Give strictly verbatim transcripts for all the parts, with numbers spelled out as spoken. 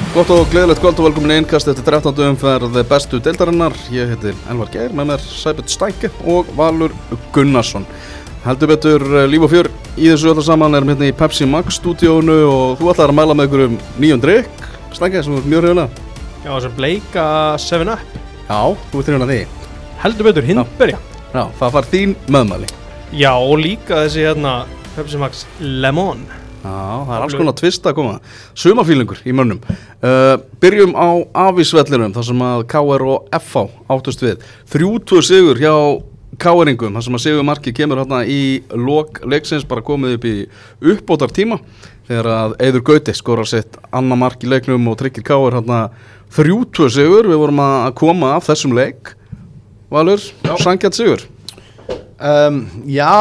Gott og gleðilegt kvöld og velkomin í innkast eftir þrettándu umferð bestu deildarinnar. Ég heiti Elvar Geir, með mér Sæbjörn Stænke og Valur Gunnarsson. Heldur betur líf og fjör í þessu öllu saman, erum hérna í Pepsi Max stúdíónu og þú ætlar að mæla með ykkur um nýjum drykk, Stænke, sem er mjög hrifinn. Já, þessum bleika seven up. Já, þú ert hrifinn af því. Heldur betur, hindberja. Já, það var þín meðmæli. Já, og líka þessi hérna Pepsi Max Lemon. Já, það er alls konar tvist að koma. Sumarfílingur í mönnum. Uh, byrjum á Afísvellinum, þar sem að K R og F H áttust við. þrjú tvö sigur hjá K-eringum, þar sem að sigur markið kemur hérna í lok leiksins, bara komið upp í uppbótar tíma, þegar að Eiður Gauti skorar sitt annað mark í leiknum og tryggir K R hérna þrjú tvö sigur. Við vorum að koma af þessum leik. Valur, sanngjarn sigur. Um, já,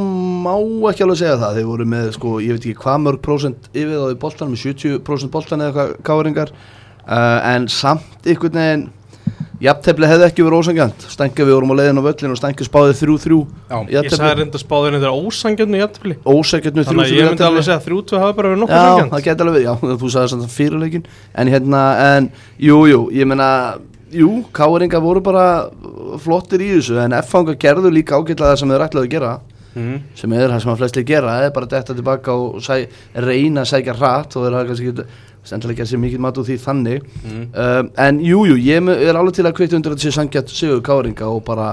má ekki alveg segja það. Þeir voru með, sko, ég veit ekki hvað mörg prósent yfir það í boltanum, með sjötíu prósent boltan eða eitthvað káringar, uh, en samt einhvern veginn jafntefli hefði ekki verið ósangjant. Stænke, við vorum á leiðin á völlin og Stænke spáði þrjú þrjú. Ég sagði reynda spáði reynda ósangjantnu jafntefli. Ósangjantnu þrjú þrjú. Þannig að ég myndi alveg segja að þrjú tvö hafi bara verið nokkuð sangjant. sangjant. Já, það geti alveg verið, já, þú sagði svona fyrirleikin, en hérna, en, jú, jú, ég meina, jú, K-eringar voru bara flottir í þessu, en F-fangar gerðu líka ágætlega það sem þeir ætlaðu að gera, mm. sem er það sem að flestir gera, það er bara detta tilbaka og sæ, reyna að sækja hratt og þeir hafa kannski ekki stendilega gert sér mikið mat úr því þannig, mm. um, en jú, jú, ég er alveg til að kveikta undir að þessi sangjart sigur K-eringa og bara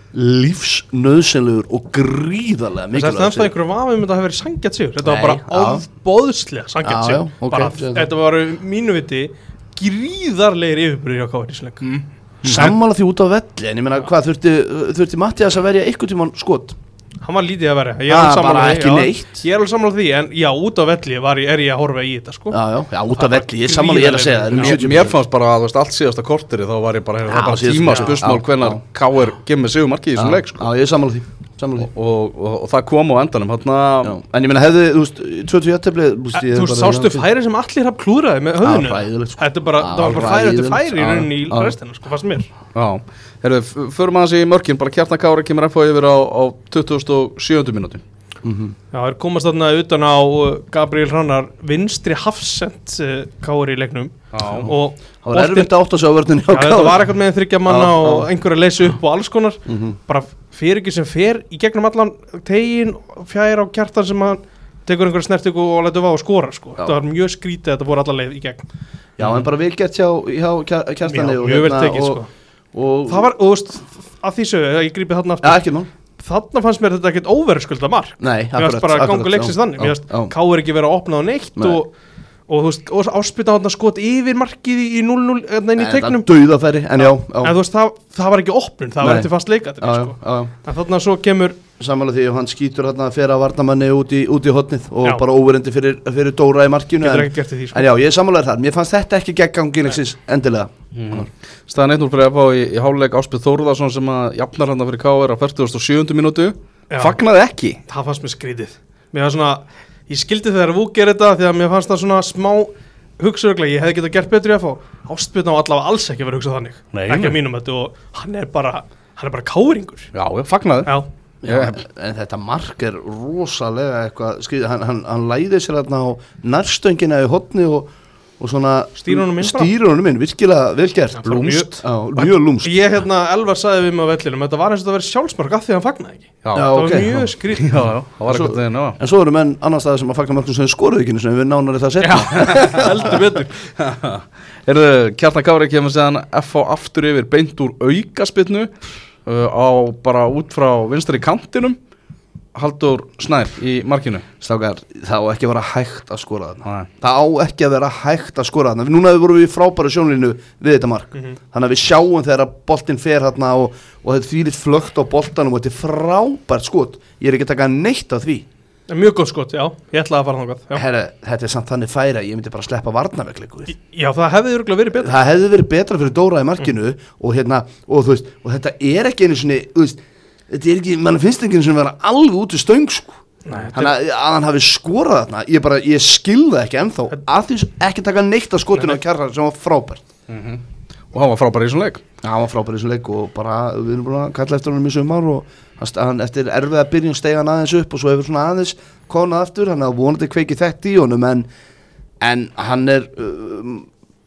lífsnauðsynlegur og gríðarlega mikilvægt. Það er það einhverju vafi um þetta hafi verið sangjart sigur, þetta var bara ofboðslega sangjart sigur, okay, bara þetta var mínu viti gríðarlegir yfirbyrðir hjá K R í sleik. Mm. Sammála því út á velli, en ég meina hvað þurfti, þurfti Mattias að verja einhvern tímann skot? Hann var lítið að verja. Ég er ah, alveg sammála bara því. Ekki já, neitt. Ég er alveg sammála því, en já, út á velli var, er ég að horfa í þetta, sko. Já, já, já, út á velli, ég er sammála ég er að segja það. Mér, mér fannst bara að, þú veist, allt síðasta korteri, þá var ég bara, það bara tíma spursmál hvenær K R gemur sigur markið í þessum leik, sko. Já, ég er sammála því. Og, og, og, og það kom á endanum hérna. En ég meina hefði, þú veist, tvö tvö jafntefli Þú veist, sástu færi sem allir hafði klúðraði með höfðinu. Þetta er bara, það var bara færi eftir færi í rauninni í restina, sko, fannst mér. Já, herru, förum aðeins í mörkin, bara Kjartan Kári kemur F H yfir á, á tuttugustu og sjöundu mínútu. Mm-hmm. Já, það er komast þarna utan á Gabriel Hrannar vinstri hafsend uh, Kári í leiknum. Já, og það var erfitt að átta sig á vörninni á Kári. Já, þetta var eitthvað með þriggja manna já, og einhverja leysi upp og alls konar. Mm-hmm. Bara fyrir ekki sem fer í gegnum allan tegin, fjær á Kjartan sem hann tekur einhverja snertingu og lætur vaða og skora, sko. Þetta var mjög skrítið, þetta voru alla leið í gegn. Já, en bara vel gert hjá, hjá Kjartani. Já, mjög vel tekið, sko. Og það var, og þú veist, að því sögðu, ég grípið þarna aftur. Já, ekki mál. Þarna fannst mér þetta ekkert óverðskulda mark. Nei, akkurat. Mér fannst bara að ganga leiksins þannig. Mér fannst K R ekki verið að opna á neitt og, og þú veist, og áspilta þarna skot yfir markið í núll núll inn í teiknum. Það dauðafæri, en já, já. En þú veist, það, það var ekki opnun, það Nei. var eftir fast leikatri, sko. Já, já. En þarna svo kemur sammála því að hann skýtur þarna að fera varnamanni út í, út í hotnið og já. bara óverendi fyrir, fyrir Dóra í markinu. En, því, sko. en já, ég er sammálaður þar. Mér fannst þetta ekki gegn gangilegsins endilega. Mm. Staðan eitt núll fyrir F H í, í hálfleik Ásbjörn Þórðarsson sem að jafnar hann fyrir K R á fertugasta og sjöundu mínútu. Fagnaði ekki. Það fannst mér skrítið. Mér var svona, ég skildi þegar Vúk gerir þetta því að mér fannst það svona smá hugsauglega, ég hefði getað gert betur í F H. Ásbjörn á allavega alls ekki verið hugsað þannig. Nei, ekki að mínum þetta og hann er bara, hann er bara káringur. Já, fagnaði. Já. Já, en, en þetta mark er rosalega eitthvað skriðið, hann, hann, hann læði sér þarna á nærstöngina í hotni og, og svona stýra honum inn, stýra honum inn, virkilega vel gert, ja, lúmst, já, mjög lúmst. Ég hérna, Elvar sagði við mig á vellinum, þetta var eins og þetta verið sjálfsmark af því að hann fagnaði ekki. Já, já það okay, var mjög skrítið. Já, já, það var eitthvað þegar, já. En svo eru menn annar staðar sem að fagna markum sem skoruðu ekki, sem við nánari það setja. Já, heldur betur. Heyrðu, Kjartan Kári kemur síðan F H aftur yfir beint úr aukaspyrnu uh, á bara út frá vinstri kantinum. Halldór Snær í markinu. Strákar, það á ekki að vera hægt að skora þarna. Það á ekki að vera hægt að skora þarna. Núna vorum við í frábæru sjónlínu við þetta mark. Mm-hmm. Þannig að við sjáum þegar boltinn fer þarna og, og þetta þvílitt flögt á boltanum og þetta er frábært skot. Ég er ekki að taka neitt af því. Mjög góð skot, já. Ég ætlaði að fara þangað. Herra, þetta er samt þannig færa, ég myndi bara sleppa varnarvegleiku. Já, það hefði örugglega verið betra. Það hefði verið betra fyrir Dóra í markinu mm. og hérna, og þú veist, og þetta er ekki einu sinni, þú veist, þetta er ekki, mann finnst ekki einu sinni að vera alveg út í stöng, sko. Þannig að, að hann hafi skorað þarna, ég bara, ég skilði ekki ennþá, að því ekki taka neitt af skotinu á Kjartan sem var frábært. Mm-hmm. Og hann var frábær í þessum leik. Já, hann var frábær í þessum leik og bara, við erum búin að kalla eftir honum í sumar og hann eftir erfiða byrjun steig hann aðeins upp og svo hefur svona aðeins konað aftur, hann er vonandi kveikið þetta í honum en, en hann er, um,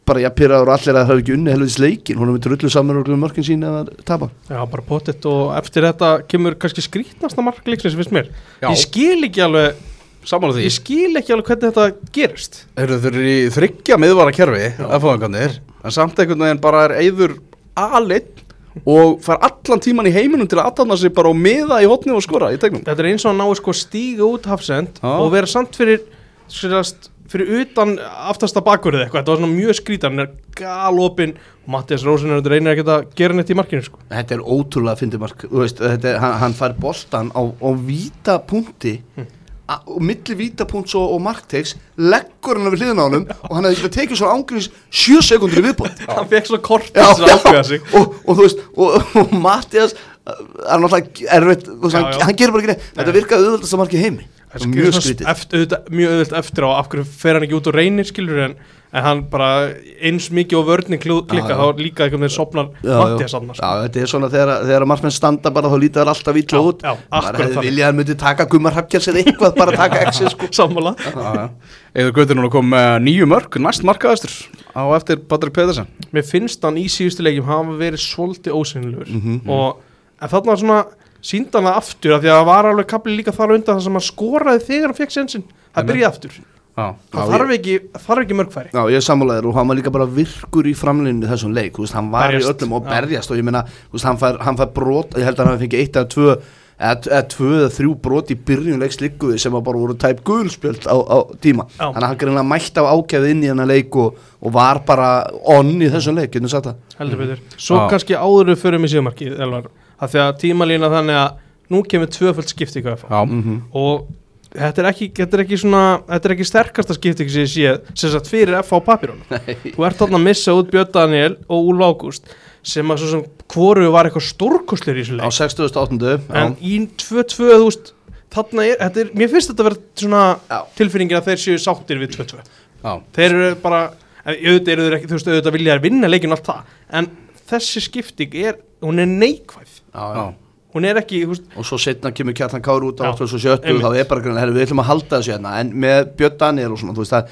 bara ég pyrraður allir að það hafi ekki unni helvitis leikin, hún er með drullu samar og mörkin sín eða tapa. Já, bara pottet og eftir þetta kemur kannski skrítnasta mark leiksins finnst mér. Já. Ég skil ekki alveg Sammála því. Ég skil ekki alveg hvernig þetta gerist. Þeir eru í þriggja miðvara kerfi F H-ingarnir, en samt einhvern veginn bara er Eiður aleinn og fær allan tíman í heiminum til að aðtapna sig bara og miða í hotni og skora í tegnum. Þetta er eins og að ná sko stíga út hafsend Já. og vera samt fyrir sérst, fyrir utan aftasta bakverðið eitthvað. Þetta var svona mjög skrítið, hann er galopinn og Mattias Rósin er reynir að geta gera neitt í markinu sko. Þetta er ótrúlega fyndið mark, þú veist, þetta er, hann, hann fær boltan á, á víta punkti hm. og milli vítapunkts og, og markteiks leggur hann við hliðina á honum og hann hefði ekki tekið svo ángriðis sjö sekundur í viðbót. Hann fekk svo kort þess að ákveða sig og, og þú veist, og, og Mattias er náttúrulega erfitt, veist, já, hann, já. hann gerir bara ekki neitt, þetta virkaði auðvöldast að marki heimi. Mjög skrítið eftir, mjög auðvöld eftir á af hverju fer hann ekki út og reynir skilur en, en hann bara eins mikið og vörning klikka þá líka einhvern veginn sopnar Mattias já, já, þetta er svona þegar, þegar markmenn standa bara þá lítið það alltaf ítla út maður hefði viljað að hann myndi taka Gummar Hrafnkels eða eitthvað bara taka exi sko. Sammála Eiður Gautur núna kom með nýju mörk næst markaðastur á eftir Patrik Pedersen. Mér finnst hann í síðustu leikjum hafa verið svolítið ósynlegur mm -hmm. og en þarna var svona sýndi hann það aftur af því að það var alveg kapli líka þar undan það sem hann skoraði þegar hann fekk sensin það byrjaði aftur Já. það þarf ekki, þarf ekki mörgfæri. Já, ég er sammálaður og hann var líka bara virkur í framlínunni þessum leik, þú veist, hann var berjast. Í öllum og berjast já. Og ég meina, þú veist, hann fær, hann fær brot, ég held að hann fengi eitt eða tvö eða, eða tvö eða þrjú brot í byrjun leiks líkuði sem var bara voru tæp gulspjöld á, á tíma, já. Þannig að hann greinlega mætti á ákjæfið inn í hennar leik og, og var bara on í þessum leik, getur sagt það. Heldur betur. Svo já. Kannski áður við förum í síðumarkið, Elvar, að því að tímalína þannig að nú kemur tvöföld skipting á F H mm-hmm. og þetta er ekki, þetta er ekki svona, þetta er ekki sterkasta skipting sem ég sé, sem sagt fyrir F H papírunum. Þú ert þarna að missa út Björn Daniel og Úlf Ágúst sem að svo sem hvoru var eitthvað stórkostleir í þessu leik. Á sextugustu og áttundu En í tvö tvö, þú veist, þarna er, þetta er, mér finnst þetta að vera svona já. Tilfinningin að þeir séu sáttir við tvö tvö. Já. Þeir eru bara, auðvitað eru þeir ekki, þú veist, auðvitað vilja þeir vinna leikinn allt það, en þessi skipting er, hún er neikvæð. Já, já. Hún er ekki, þú veist. Og svo setna kemur Kjartan Kári út á áttugustu og sjöttu þá er bara grunn, herru, við ætlum að halda þessu hérna, en með Björn Daniel og svona, þú veist það,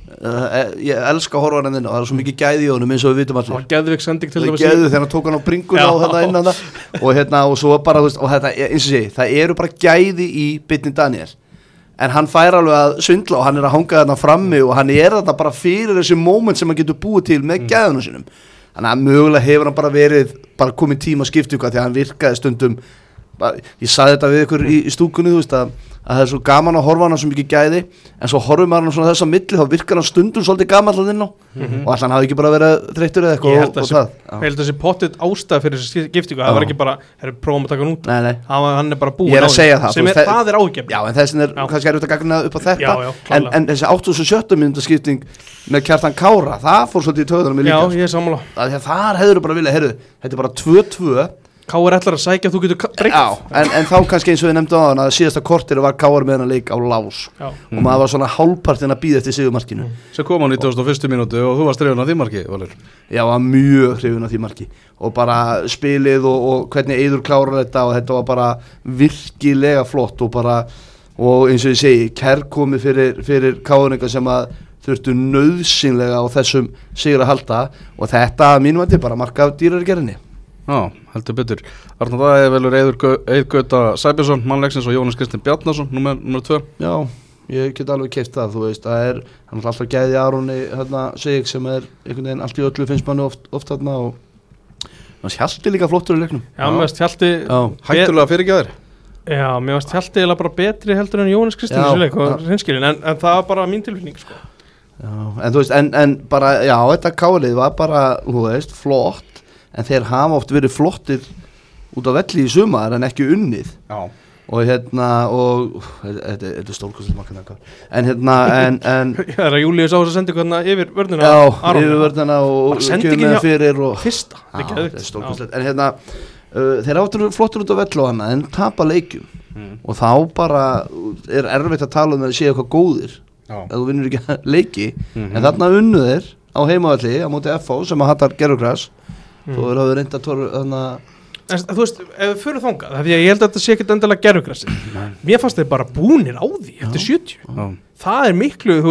uh, ég elska horfarinn þinn og það er svo mikið gæði í honum eins og við vitum allir. Það var geðvik sending til dæmis. Það geðu þegar hann tók hann á bringuna og þetta innan það og hérna og svo bara, þú veist, og þetta, eins og sé, það eru bara gæði í Björn Daniel. En hann fær alveg að svindla og hann er að hanga þarna frammi og hann er þarna bara fyrir þessi moment sem hann getur búið til með mm. gæðunum sinum. Þannig að mögulega hefur hann bara verið bara komið tíma að skipta ykkur því að hann virkaði stundum bara, ég sagði þetta við ykkur í, í stúkunni þú veist að, að það er svo gaman að horfa hann svo mikið gæði en svo horfum maður hann svona þess að milli þá virkar hann stundum svolítið gaman alltaf inn á mm-hmm. og alltaf hann hafi ekki bara verið þreyttur eða eitthvað ég held að þessi pottitt ástæð fyrir þessi skiptingu það var ekki bara, herru, prófum að taka hann út nei, nei. Hann, hann er bara búin ég er að segja það sem er, það er ágefn já en þessin er já. Kannski erfitt að gagnina upp á þetta já, já, en, en þessi áttugustu og sjöttu mínútu skipting með Kjartan Kára það fór svolítið í töðunum já ég er sammála þar hefur bara viljað, herru, þetta er bara tvö tvö Káar ætlar að sækja, þú getur breytt Já, en, en þá kannski eins og við nefndum á hann að síðasta kortir var Káar með hann leik á lás Já. Og mm. maður var svona hálfpartinn að býða eftir sigurmarkinu mm. Svo kom hann í nítugasta og fyrstu mínútu og þú varst hrifinn af því marki, Valur Já, var mjög hrifinn af því marki og bara spilið og, og hvernig Eiður klárar þetta og þetta var bara virkilega flott og bara, og eins og ég segi, kærkomi fyrir, fyrir Káaringa sem að þurftu nauðsynlega á þessum sigur að halda og þetta mínum að þetta bara marka af dýrargerðinni Já, heldur betur. Arnar Daði velur Eiður Gauta Sæbjörnsson, mannleiksins og Jónas Kristinn Bjarnason, númer, númer tvö. Já, ég get alveg keypt það, þú veist, það er, hann er alltaf gæði Aroni, hérna, Sig sem er einhvern veginn allt í öllu finnst manni oft, oft þarna og hann Hjalti líka flottur í leiknum. Já, mér veist Hjalti... Hættulega fyrirgæðir. Já, mér veist Hjalti eða bara betri heldur en Jónas Kristinn í þessu leik og hreinskilin, en, en það var bara mín tilfinning, sko. Já, en þú veist, en, en bara, já, þetta káalið var bara, þú veist, flott. En þeir hafa oft verið flottir út á velli í sumar en ekki unnið Já. Og hérna og þetta er stórkostlega makka en hérna en, en það er að Júlíus á þess að senda ykkur yfir vörnina Já, Aron, yfir vörnina og kemur fyrir og fyrsta Já, þetta er stórkostlega en hérna uh, þeir áttur flottir út á velli og hana en tapa leikjum mm. og þá bara er erfitt að tala um að séu eitthvað góðir ef þú vinnur ekki leiki mm-hmm. en þarna unnu þeir á heimavalli á móti F H sem að hattar gerðugræs Mm. Þú hefur reynda tóru þannig að þú veist, ef við fyrir þangað því að ég held að þetta sé ekkert endilega gerfugrassi mér fannst þeir bara búnir á því eftir sjötíu Já. Það er miklu, þú veist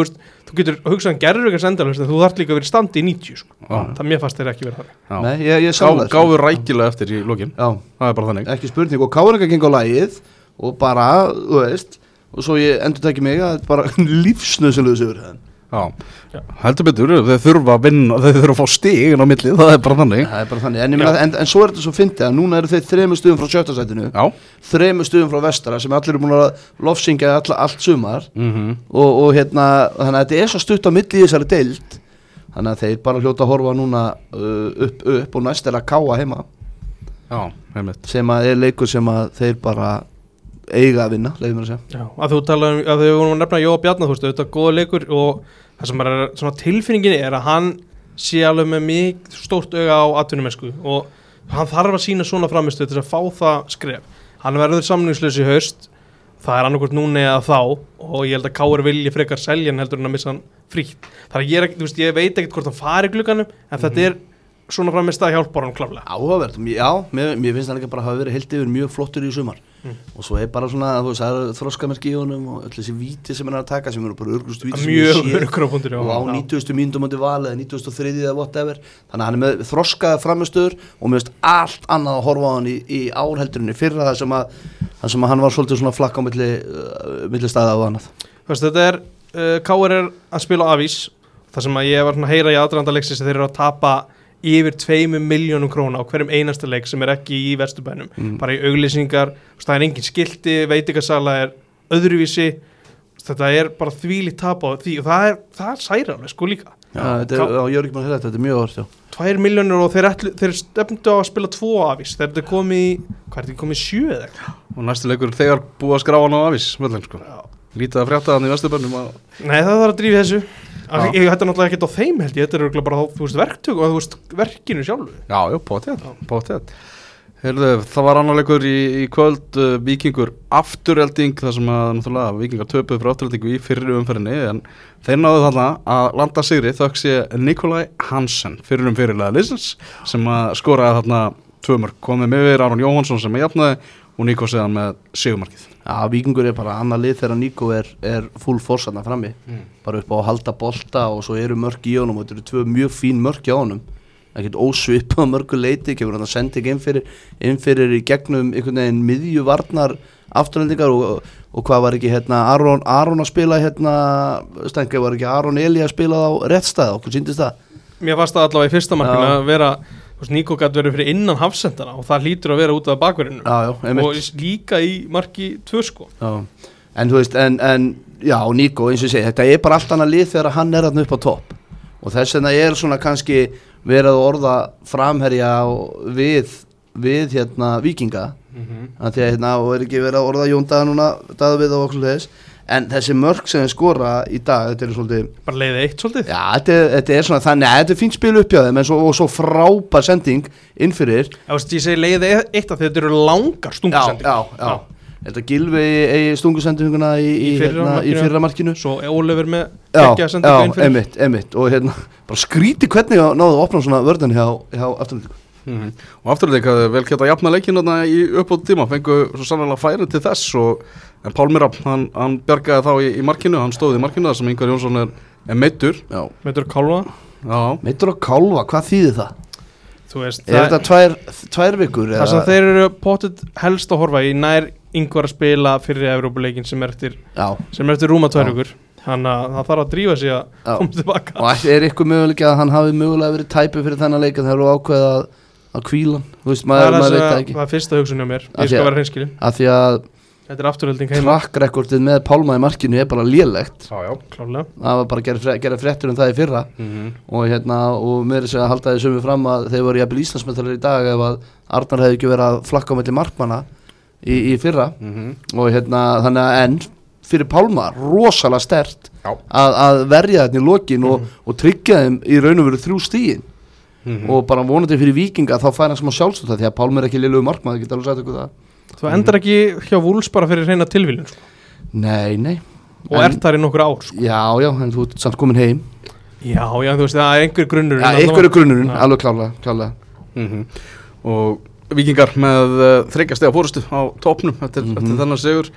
þú getur hugsað um gerðurveikars endalaust en þú þarft líka að vera í standi í níutíu sko. Það mér fannst þeir ekki verið þannig. Nei, ég, ég Gá, gáðu rækilega eftir í lokin. Já. Það er bara þannig. Ekki spurning og Káringar gengur á lagið og bara, þú veist, og svo ég endur tekið mig að bara lífsnauðsynlegu sigur hérna. Já. Já, heldur betur, þeir þurfa að vinna, þeir þurfa að fá stig inn á milli, það er bara þannig. Það er bara þannig, en, meina, en, en svo er þetta svo fyndið að núna eru þeir þremur stuðum frá sjötta sætinu, þremur stuðum frá vestara sem allir eru búin að lofsyngja all, allt sumar mm-hmm. og, og hérna, þannig að þetta er svo stutt á milli í þessari deild, þannig að þeir bara hljóta að horfa núna uh, upp, upp og næst er að káa heima. Já, heimitt. Sem að er leikur sem að þeir bara eiga að vinna, leiðum mér að segja. Já, að þú tala um, að þau vorum að nefna Jóa Bjarnar, þú veist, þetta er góða leikur og það sem er svona tilfinningin er að hann sé alveg með mjög stórt auga á atvinnumennsku og hann þarf að sína svona framistöð til að fá það skref. Hann verður samningslaus í haust, það er annarkvort núna eða þá og ég held að Káur vilji frekar selja hann heldur en að missa hann frítt. Það er ég, er, þú veist, ég veit ekkert hvort hann fari í glugganum en mm-hmm. þetta er svona framistað hjálpar hann klálega. Áhugavert, já, mér, mér finnst hann ekki bara hafa verið heilt yfir mjög flottur í sumar mm. og svo er bara svona, þú veist, það er þroskamerki í honum og öll þessi víti sem hann er að taka sem eru bara örgustu víti mjög örgrufundur og á nítugasta mínútu móti val eða nítugasta og þriðja eða whatever, þannig að hann er með þroskaða framistöður og mér finnst allt annað að horfa á hann í, í árheldurinni fyrra það sem að, það sem að hann var svolítið svona flakk á milli, uh, milli staða og annað. Þú veist, þetta er, uh, Káur er að spila á Avís, það sem að ég var svona að heyra í aðdraganda leiksins að þeir eru að tapa yfir tveimur milljónum króna á hverjum einasta leik sem er ekki í Vesturbænum mm. bara í auglýsingar, það er engin skilti veitingasala er öðruvísi þetta er bara þvílíkt tap á því og það er, það er særanlega sko líka. Já, þetta er, á Jörg mann þetta, þetta er mjög orð, já. Tvær milljónir og þeir, ætlu, þeir stefndu á að spila tvo Avís, þeir eru komið í, hvað er þetta komið sjö eða eitthvað? Og næstu leikur þegar búið að skráa hann á Avís, völdin sko. Lítið að frétta hann í Vesturbænum að... Nei, það þarf að drífa þessu. Ég, ég hætti náttúrulega ekkert á þeim held ég, þetta er bara þú veist verktug og þú veist verkinu sjálfu. Já, já, bótið, bótið. Heyrðu, það var annar leikur í, í kvöld, uh, Víkingur afturhelding, þar sem að náttúrulega Víkingar töpuðu frá afturheldingu í fyrri umferðinni, en þeir náðu þarna að landa sigri þökk sé Nikolaj Hansen, fyrrum fyrirliða liðsins, sem að skoraði þarna tvö mörk, komið með yfir Aron Jóhannsson sem að jafnaði og Níko seðan með sigurmarkið. Já, Víkingur er bara annað lið þegar Níko er, er full force þarna frammi, mm. bara upp á að halda bolta og svo eru mörk í honum og þetta eru tvö mjög fín mörk í honum, ekkert ósvipað mörku leiti, kemur hann að senda ekki inn fyrir, inn fyrir í gegnum einhvern veginn miðjuvarnar afturhendingar og, og, og hvað var ekki hérna Aron, Aron að spila hérna, stengið var ekki Aron Eli að spila á rétt stað, okkur síndist það? Mér fannst það allavega í fyrsta markinu að vera Níko gæti verið fyrir innan hafsendana og það hlýtur að vera út af bakverðinu og líka í marki tvö sko. Já, en þú veist, en, en já, Níko, eins og ég segi, þetta er bara allt annað lið þegar hann er þarna upp á topp og þess vegna er svona kannski verið að orða framherja við, við hérna Víkinga, mm-hmm. að því að hérna, og er ekki verið að orða Jón Daða núna, Daða við og okkur þess. En þessi mörk sem þeir skora í dag, þetta er svolítið... Bara leiði eitt svolítið? Já, þetta er, þetta er svona þannig, þetta er fínt spil upp hjá þeim, en svo, og svo frábær sending inn fyrir. Já, veist, ég segi leiði eitt af þetta eru langar stungusendingar. Já, já, já. Þetta Gylfi eigi stungusendinguna í, í, í, hérna, í fyrra markinu. Svo Ólefur með geggja sendingu inn fyrir. Já, emitt, emitt. Og hérna, bara skríti hvernig náðu að opna svona vörðan hjá, hjá afturlíku. Mm-hmm. Og afturleik hafði vel geta að jafna leikinn í uppbót tíma, fengu svo sannlega færi til þess og en Pálmi Rafn, hann, hann bjargaði þá í, í markinu, hann stóði í markinu þar sem Ingvar Jónsson er, er meiddur. Meiddur á kálfa. Já. Meiddur á kálfa, hvað þýðir það? Þú veist. Er þetta tvær, tvær vikur? Það sem þeir eru potið helst að horfa í nær Ingvar að spila fyrir Evrópuleikin sem er eftir, sem er eftir rúma tvær vikur. Þannig að það þarf að drífa sig að koma tilbaka. Og er ykkur möguleika að hann hafi mögulega verið tæpu fyrir þennan leik þegar þú ákveða að að kvílan, þú veist, maður, maður veit það ekki. Það er fyrsta hugsun hjá mér, ég skal vera hreinskilinn. Af því að þetta er afturhelding heima. Track-rekordið með Pálma í markinu er bara lélegt. Já, já, klárlega. Það var bara að gera, gera fréttur um það í fyrra mm-hmm. og hérna, og mér er að halda því sömu fram að þeir voru jafnvel Íslandsmeistari í dag ef að Arnar hefði ekki verið að flakka á milli markmanna í, í fyrra mm-hmm. og hérna, þannig að enn fyrir Pálma rosalega sterkt að, að verja þetta í lokin mm-hmm. og, og tryggja þeim í raun og veru þrjú stigin. Mm-hmm. Og bara vonandi fyrir Víkinga þá fær hann smá sjálfstöð því að Pálmi er ekki liðlegur markmaður, ég get alveg sagt ykkur það. Þú endar ekki hjá Wolves bara fyrir reyna tilvílun sko? Nei, nei. Og en, ert þar í nokkur ár sko? Já, já, en þú ert samt komin heim. Já, já, þú veist, það er einhver grunnurinn. Já, einhver er grunnurinn, alveg klálega, klálega. Mm-hmm. Og Víkingar með uh, þriggja stiga fórustu á topnum eftir, mm-hmm. eftir þennan sigur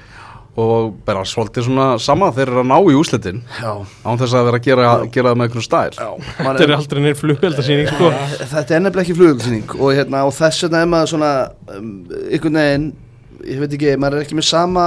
og bara svolítið svona sama þeir eru að ná í úrslitin án þess að vera að gera, gera það með einhvern stæl Þetta er aldrei neinn flugveldasýning sko. Þetta er nefnilega ekki flugveldasýning og, hérna, og þess vegna er maður svona um, einhvern veginn, ég veit ekki maður er ekki með sama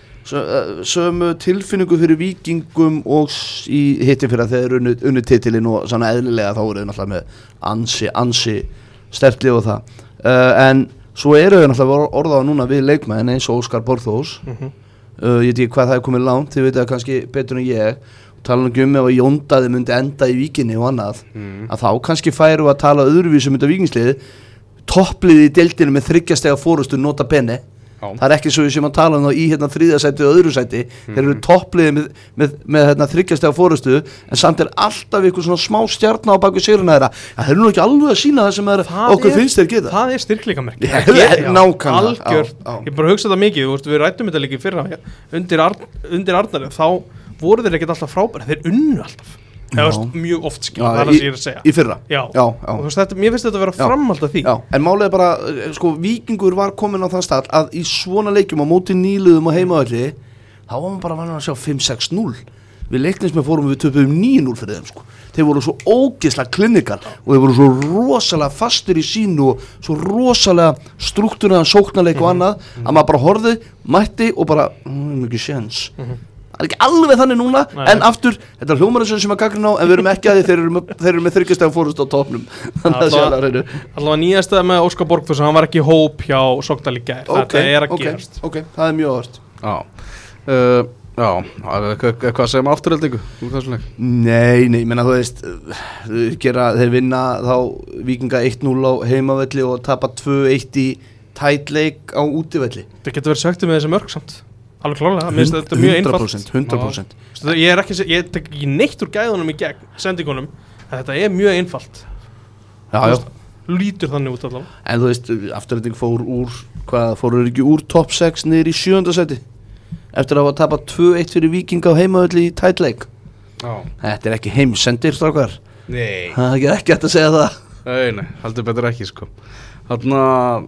sömu tilfinningu fyrir Víkingum og í hittin fyrir að þeir eru unnu, unnu titilinn og svona eðlilega þá eru þeir náttúrulega með ansi, ansi sterkli og það uh, en svo eru þeir náttúrulega orðað núna við leikmenn eins og Óskar Borgþórs mm-hmm. Uh, ég veit ekki hvað það er komið langt, þið veit að kannski betur en ég tala um ef að Jóndaði myndi enda í Víkinni og annað mm. að þá kannski færu að tala öðruvísum út af Víkingsliði toppliði í deildinu með þryggjastega fórustu nota bene Já. Það er ekki svo sem að tala um það í hérna þriðja sæti og öðru sæti mm. þeir eru toppliði með, með, með hérna þryggjastega fórustu en samt er alltaf ykkur svona smá stjarna á baku sigruna þeirra það er nú ekki alveg að sína það sem er, það okkur er, finnst þeir geta það er styrkleikamerki nákvæmlega ég bara hugsa það mikið veist, við rættum þetta líka í fyrra ja, undir, Ar, undir Arnari þá voru þeir ekkert alltaf frábæri þeir unnu alltaf það var mjög oft skil, það er það sem ég er að segja í fyrra já, já, já. Og, veist, þetta, mér finnst þetta að vera framhald af því já. En málið er bara, sko, Víkingur var komin á þann stað að í svona leikjum á móti nýliðum og heimavalli þá var maður bara vanað að sjá fimm sex núll við leiknismenn fórum við töpuðum níu núll fyrir þeim sko. Þeir voru svo ógeðslega klinikar og þeir voru svo rosalega fastur í sínu og svo rosalega struktúraðan sóknarleik og annað mm-hmm. að maður bara horfði, mætti og bara mm, ekki séns mm-hmm. Það er ekki alveg þannig núna Nei. En aftur, þetta er hljómarinn sem að gagnrýna á en við erum ekki að því þeir eru með, með þryggjastega fórust á topnum Alltaf nýjasta með Óskar Borgþórs hann var ekki í hóp hjá Sogndal í gær okay, þetta er að okay, gerast Ok, það er mjög orð Já, uh, já eitthvað sem afturhaldingu Nei, nei, menna þú veist gera, þeir vinna þá Víkinga eitt núll á heimavelli og tapa tvö eitt í tætleik á útivelli Það getur verið sögtu með þessi mörg samt alveg klárlega, mér finnst þetta mjög einfalt hundra prósent ég er ekki, ég tek ekki neitt úr gæðunum í gegn sendingunum, þetta er mjög einfalt já, já. Lítur þannig út allavega en þú veist, afturhalding fór úr hvað, fóruður ekki úr topp sex niður í sjöunda seti eftir að hafa tapað tvö eitt fyrir Víkinga á heimavelli í tætleik þetta er ekki heimsendir strákar nei það er ekki hægt að segja það nei, nei, heldur betur ekki sko þarna,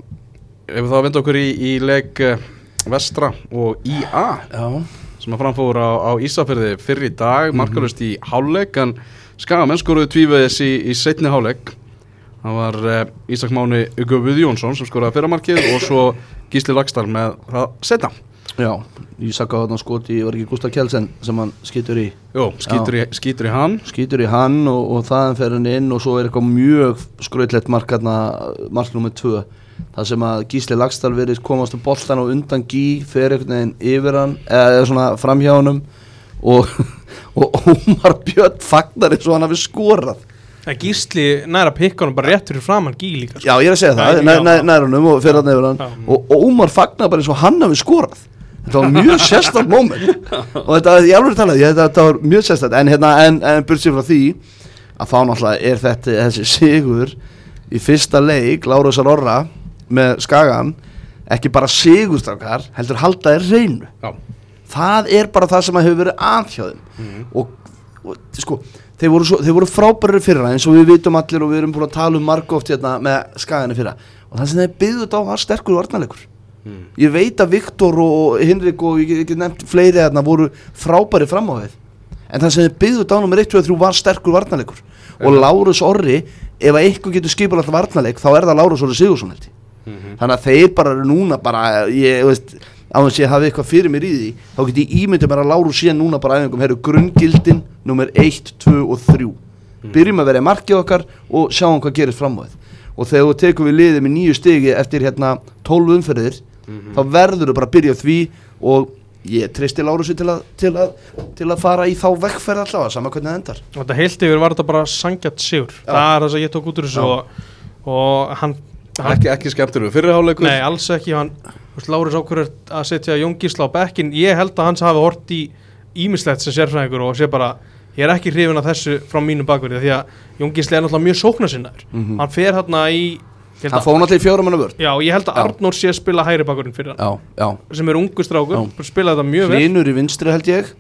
ef við þá vinda okkur í, í leik Vestra og í a Já. sem að framfóra á, á Ísafirði fyrr í dag, markalust í hálfleik en Skagamenn skoruðu tvívegis í, í seinni hálfleik það var uh, Ísak Máni Guðjónsson sem skoraði fyrra markið og svo Gísli Laxdal með það setna Já, Ísak á þarna skoti, var ekki Gústaf Kjeldsen sem hann skýtur í Jó, skýtur í, skýtur í hann skýtur í hann og, og þaðan fer hann inn og svo er eitthvað mjög skrautlegt mark hérna, mark númer tvö það sem að Gísli Laxdal verið komast á boltan og undan Gí fer einhvern veginn yfir hann eða svona framhjá honum og, og Ómar Björn fagnar eins og hann hafi skorað Það Gísli næra pikka honum bara rétt fyrir framan Gí líka Já, ég er að segja það, næ, næ, næra honum og fer hann yfir hann og, og Ómar fagnar bara eins og hann hafi skorað Þetta var mjög sérstakt moment og þetta, ég alveg talaði, þetta, þetta var mjög sérstakt en hérna, en, en byrjum frá því að þá náttúrulega er þetta þessi sigur í fyrsta leik Lárusar Orra með Skagan ekki bara sigurstrákar heldur halda þér hreinu Já. Það er bara það sem að hefur verið aðhjáðum mm. og, og sko þeir voru, svo, þeir voru frábærir fyrra eins og við vitum allir og við erum búin að tala um margóft hérna með Skagani fyrra og það sem þeir byggðu þetta á var sterkur varnarleikur mm. Ég veit að Viktor og Hinrik og ég get nefnt fleiri hérna voru frábærir fram á við en það sem þeir byggðu þetta á nummer eitt, tvö og þrjú var sterkur varnarleikur mm. og Lárus Orri ef að eitthvað getur skipað alltaf varnarleik þá er það Lárus Orri Sigursson held ég Mm-hmm. Þannig að þeir bara eru núna bara, ég veist, á þess að ég hafi eitthvað fyrir mér í því þá get ég ímyndið mér að Lárus sé núna bara æfingum, herru grunngildin nummer eitt, tvö og þrjú mm. Byrjum að vera í markið okkar og sjáum hvað gerist fram á þið og þegar við tekum við liðið með níu stigi eftir hérna tólf umferðir mm-hmm. þá verður þú bara að byrja því og ég treysti Lárusi til að, til að, til að fara í þá vekkferð allavega, sama hvernig það endar og þetta heilt yfir var þetta bara sangjart sigur Já. Það er þess að ég tók út úr þessu og, og hann Hann, ekki, ekki skemmtur við fyrirháleikur Nei, alls ekki, hann, Lárus ákveður að setja Jón Gísla á bekkin ég held að hans hafi hort í ímislegt sem sérfræðingur og sé bara, ég er ekki hrifin af þessu frá mínum bakverði því að Jón Gísli er náttúrulega mjög sóknarsinnaður mm-hmm. hann fer hérna í hann fór náttúrulega í fjórum manna vörn Já, ég held að Arnór sé að spila hægri bakverðin fyrir hann já, já. sem er ungu strákur, spila þetta mjög vel Hlinur í vinstri held ég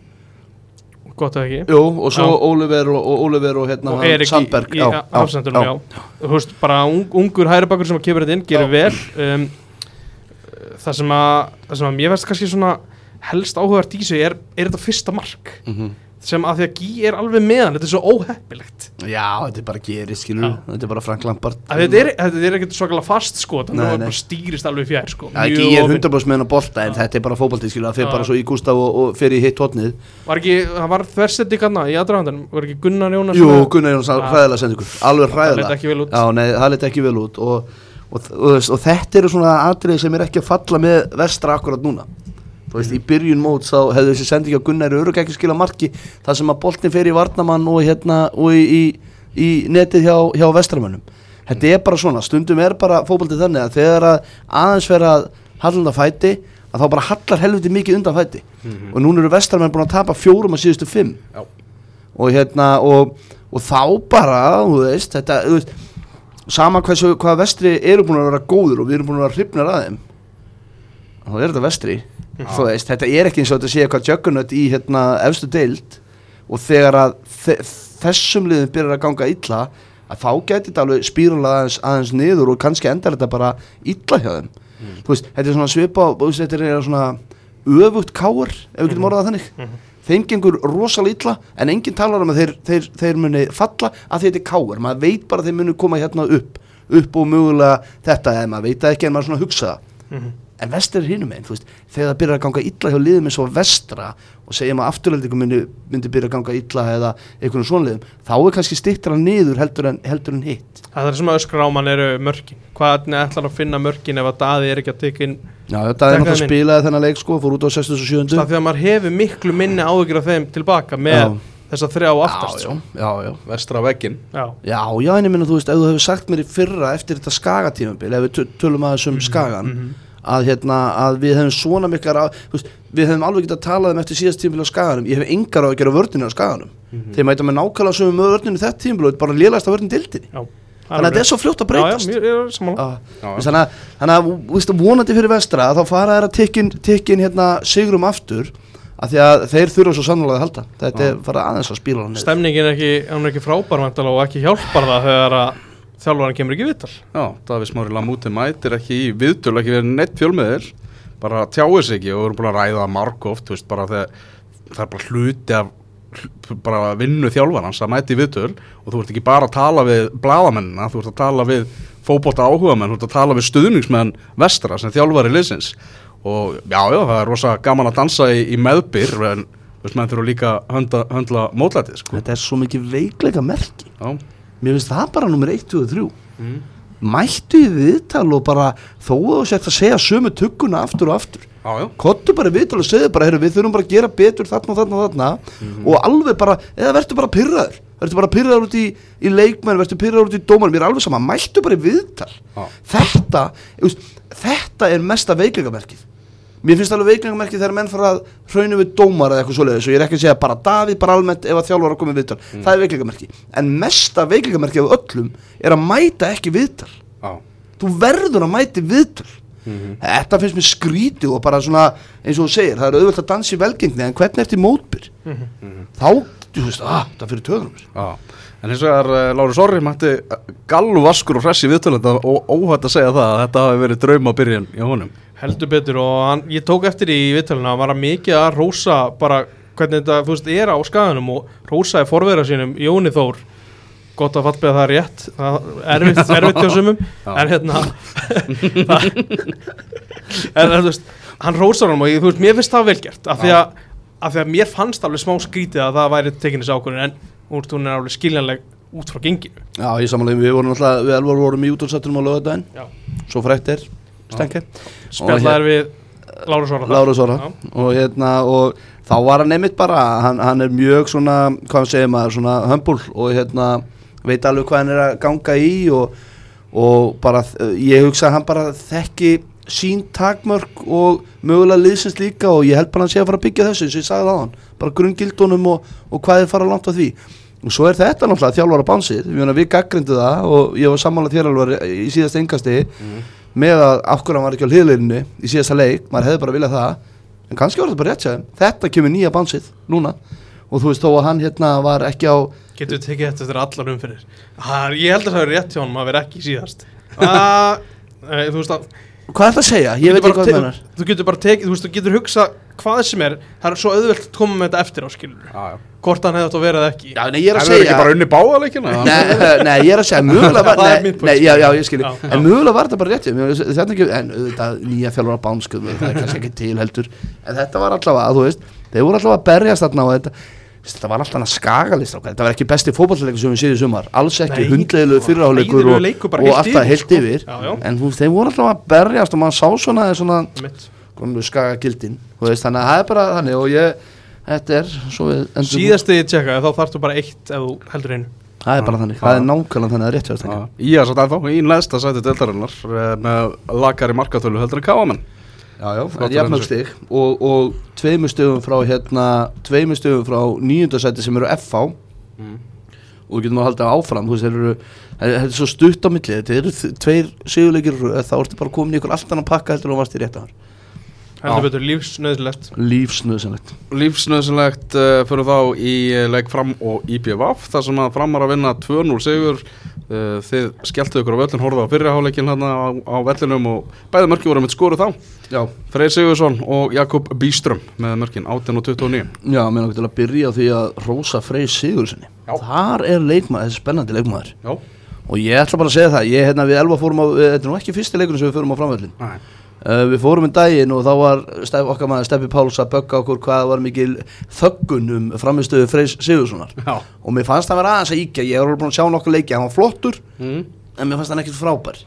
Gott að ekki Jú, og svo Óliver og, og Óliver og hérna og Erik Sandberg í, í afsendunum, já, já. Þú veist, bara un, ungur hægri bakverð sem að kemur þetta inn, gerir vel um, það sem að það sem að mér veist kannski svona helst áhugavert í sig er, er þetta fyrsta mark Mhm. sem að því að Gí er alveg meðan, þetta er svo óheppilegt Já, þetta er bara gerist, skilur Þetta er bara Frank Lampard að þetta er, þetta er ekkert svakalega fast sko þannig Nei, að það nei. bara stýrist alveg fjær sko Já, ekki ég er hundrað prósent með hann að bolta en þetta er bara fótbolti, skilur, það fer Já. bara svo í Gústaf og, og fer í hitt hotnið. var ekki, það var þversetti kanna í aðdragandanum, var ekki Gunnar Jónas Jú, með- Gunnar Jóns Já. hræðilega sendi ykkur, alveg það hræðilega. leit ekki vel út Já, nei, það leit ekki vel út og, og, og, og, og þetta eru svona atriði sem er ekki að falla með Vestra akkurat núna. Þú veist, í byrjun móts þá hefðu þessi sendingi á Gunnar örugglega ekki skila marki þar sem að boltin fer í varnamann og hérna og í, í, í netið hjá, hjá Vestramönnum. Þetta er bara svona, stundum er bara fótboltið þannig að þegar að aðeins fer að halla undan fæti að þá bara hallar helviti mikið undan fæti Mhm. og núna eru Vestramenn búin að tapa fjórum að síðustu fimm Já. og hérna og, og þá bara, þú veist, þetta, þú veist sama hversu, hvað Vestri eru búin að vera góður og við erum búin að vera hrifnir að þeim þá er þetta Vestri þú veist, þetta er ekki eins og þetta sé eitthvað jöggunöt í hérna efstu deild og þegar að þe þessum liðum byrjar að ganga illa að þá gæti þetta alveg spírulað aðeins, aðeins niður og kannski endar þetta bara illa hjá þeim þú veist, þetta er svona svipa þú veist, þetta er svona öfugt káar ef við getum orðað það þannig þeim gengur rosalega illa en enginn talar um að þeir, þeir, þeir muni falla að þetta er káar, maður veit bara að þeir muni koma hérna upp upp og mögulega þetta eða maður veit það ekki en maður svona hugsa það en Vestra er hinum einn, þú veist, þegar það byrjar að ganga illa hjá liðum eins og Vestra og segjum að afturhaldingum myndi, myndi byrja að ganga illa eða einhvern svona liðum, þá er kannski styttra niður heldur en, heldur en hitt. það er sem að öskra á mann eru mörkin hvernig ætlar að finna mörkin ef að Daði er ekki að tekja inn Já, þetta er náttúrulega minn. spilaði þennan leik sko, fór út á sextugustu og sjöundu. það því að maður hefur miklu minni áhyggjur af þeim tilbaka með Já. þessa þrjá aftast Já, já, já, já. Vestra veggin. já, Já, já, en ég minna, þú veist, ef þú hefur sagt mér í fyrra eftir þetta skagatímabil, ef við töl- tölum aðeins um skagan, að hérna, að við hefum svona miklar á, þú veist, við hefum alveg getað talað um eftir síðast tímabil á skaganum, ég hef engar á að gera vörninu á skaganum, þeir mæta með nákvæmlega sömu með vörninu þetta tímabil og þetta er bara lélegasta vörnin dildinni, já þannig að þetta er svo fljótt að breytast. já, já, ég er sammála Ah, veist, Þannig að, þannig að þú veist, vonandi fyrir Vestra að þá fara þær að tekin, tekin hérna sigrum aftur af því að þeir þurfa svo sannlega að halda þetta er fara aðeins að spíla hann niður. stemningin er ekki, hann er ekki frábær væntanlega og ekki hjálpar það þegar að þjálfarinn kemur ekki í viðtal Já, Davíð Smári Lamúti mætir ekki í viðtöl, ekki verið neitt fjölmiðil, bara tjáir sig ekki og við erum búin að ræða það margóft, þú veist, bara þegar það er bara hluti af hl- bara vinnu þjálfarans að mæti í viðtöl og þú ert ekki bara að tala við blaðamennina, þú ert að tala við fótbolta áhugamenn, þú ert að tala við stuðningsmenn Vestra sem þjálfari liðsins og já, já, það er rosa gaman að dansa í, í meðbyr en þú veist, menn þurfa líka að höndla, höndla mótlætið, sko. Þetta er svo mikið veikleika merki. Já. Mér finnst það bara nummer eitt, tvö og þrjú. Mættu í viðtal og bara þó að þú sért að segja sömu tugguna aftur og aftur. Já, já. Kottu bara í viðtal og segðu bara, heyrðu, við þurfum bara að gera betur þarna og þarna og þarna og alveg bara, eða verður bara pirraður. Verður bara pirraður út í, í leikmenn, verður pirraður út í dómar, mér er alveg sama, mættu bara í viðtal. Já. Þetta, ég veist, þetta er mesta veikleikamerkið. Mér finnst alveg veikleikamerkið þegar menn fara að hrauna við dómar eða eitthvað svoleiðis og ég er ekki að segja bara Davíð, bara almennt ef að þjálfar að koma í viðtal. Það er veikleikamerkið. En mesta veikleikamerkið af öllum er að mæta ekki í viðtal. Já. Þú verður að mæta í viðtal. Þetta finnst mér skrítið og bara svona eins og þú segir, það er auðvitað að dansa í velgengni en hvernig ertu í mótbyr? Þá, þú veist, að, það fyrir töðunum mér. Já, en eins og er uh, Láru Sorri mætti gallu vaskur og hress í viðtölenda og óhætt að segja það að þetta hafi verið drauma byrjun í honum. heldur betur og hann, ég tók eftir í viðtalina að var að mikið að rósa bara hvernig þetta, þú veist, er á skaganum og rósaði forvera sínum Jóni Þór gott að fallbeða það rétt það er erfitt, erfitt hjá sumum en hérna það, en þú veist hann rósar hann og ég, þú veist, mér finnst það velgert af því að, af því að mér fannst alveg smá skrítið að það væri tekinnis ákvörðun en úr hún er alveg skiljanleg út frá genginu. Já, ég samanlega, við vorum alltaf, við alvar vorum í útálsættunum á lögadaginn, Já. svo frækt er, stengi. Spjallaðir við Láru Sora þar. Láru Sora, Já. og hérna, og þá var hann einmitt bara, hann, hann er mjög svona, hvað segir maður, svona humble og hérna, veit alveg hvað hann er að ganga í og, og bara, ég hugsa að hann bara þekki sín takmörk og mögulega liðsins líka og ég held bara hann sé að fara að byggja þessu eins og ég sagði það á hann, bara grunngildunum og, og hvað er fara langt á því og svo er þetta náttúrulega þjálfara bánsið, við gagnrýndu það og ég var sammála þér alveg í síðasta engasti mm. með að okkur hann var ekki á hliðleginni í síðasta leik, maður hefði bara viljað það en kannski var þetta bara rétt sér, þetta kemur nýja bánsið núna og þú veist þó að hann hérna var ekki á Getur við tekið þetta eftir allar umfyrir ha, Ég held að það er rétt hjá hann að vera ekki síðast ah, Þú veist að Hvað er það að segja? Ég veit ekki hvað það menar. Þú getur bara tekið, þú veist, þú getur hugsa hvað sem er, það er svo auðvelt að koma með þetta eftir á skilur Já, já. hvort hann hefði átt að vera það ekki Já, nei, ég er að Það er ekki segja bara unni báðaleikina Nei, nei, ég er að segja mögulega var, Það er nei, mitt point, nei, já, já, ég skilji Já, En mögulega var þetta bara rétt hjá mér, þetta ekki, En auðvitað nýja þjálfara bánskuð Það er kannski ekki til heldur En þetta var allavega, þú veist Þeir voru allavega að berjast þarna og þetta Þetta var alltaf að skagalist Þetta var ekki besti fótballleikur sem við séum í sumar Alls ekki Nei, hundleilu fyrirháleikur hræðilegur og, leikur bara og heilt alltaf yfir, heilt sko. yfir Já, já. En þú veist, þeir voru alltaf að berjast Og maður sá svona, svona Mitt. skagagildin Þannig að það er bara þannig Og ég, þetta er svo við endum- síðast þegar ég tjekka, þá þarftu bara eitt ef þú heldur einu Það er bara þannig, það er nákvæmlega þannig að rétt hjá þetta Í að satt ennþá í næsta sæti deildarinnar eh, með lakari markatölu heldur en káamenn Já, já, það er jafnmörgstig og, og tveimur stöðum frá hérna, tveimur stöðum frá níundasæti sem eru F H Mm. og við getum að halda áfram, þú veist, þeir eru þetta er svo stutt á milli, þetta eru þ- tveir sigurleikir, í röð, þá ertu bara komin í ykkur allt annan pakka heldur og varst í réttan heldur betur lífsnöðsilegt lífsnöðsynlegt Lífsnöðsynlegt uh, fyrir þá í uh, leik Fram og I B V þar sem að Fram var að vinna tvö núll sigur uh, þið skelltu ykkur á völlin horfðu á fyrri hálfleikinn hérna á, á vellinum og bæði mörki voru með skoru þá Já, Freyr Sigursson og Jakob Bíström með mörkin átján og tuttugu og níu já, mér langar til að byrja á því að Rósa Freyr Sigurðssoni Já. Þar er leikmaður, þessi spennandi leikmaður Já, og ég ætla bara að segja það, ég hérna við Elva fórum á, þetta er nú ekki fyrsti leikurinn sem við fórum á framvöllin Nei. Uh, við fórum um daginn og þá var stef, okkar maður Steffi Páls að bögga okkur hvað var mikil þöggun um framistöðu Freyrs Sigurssonar Já. og mér fannst það vera aðeins að íkja, ég var alveg búin að sjá nokkuð leiki, hann var flottur mm. en mér fannst hann ekkert frábær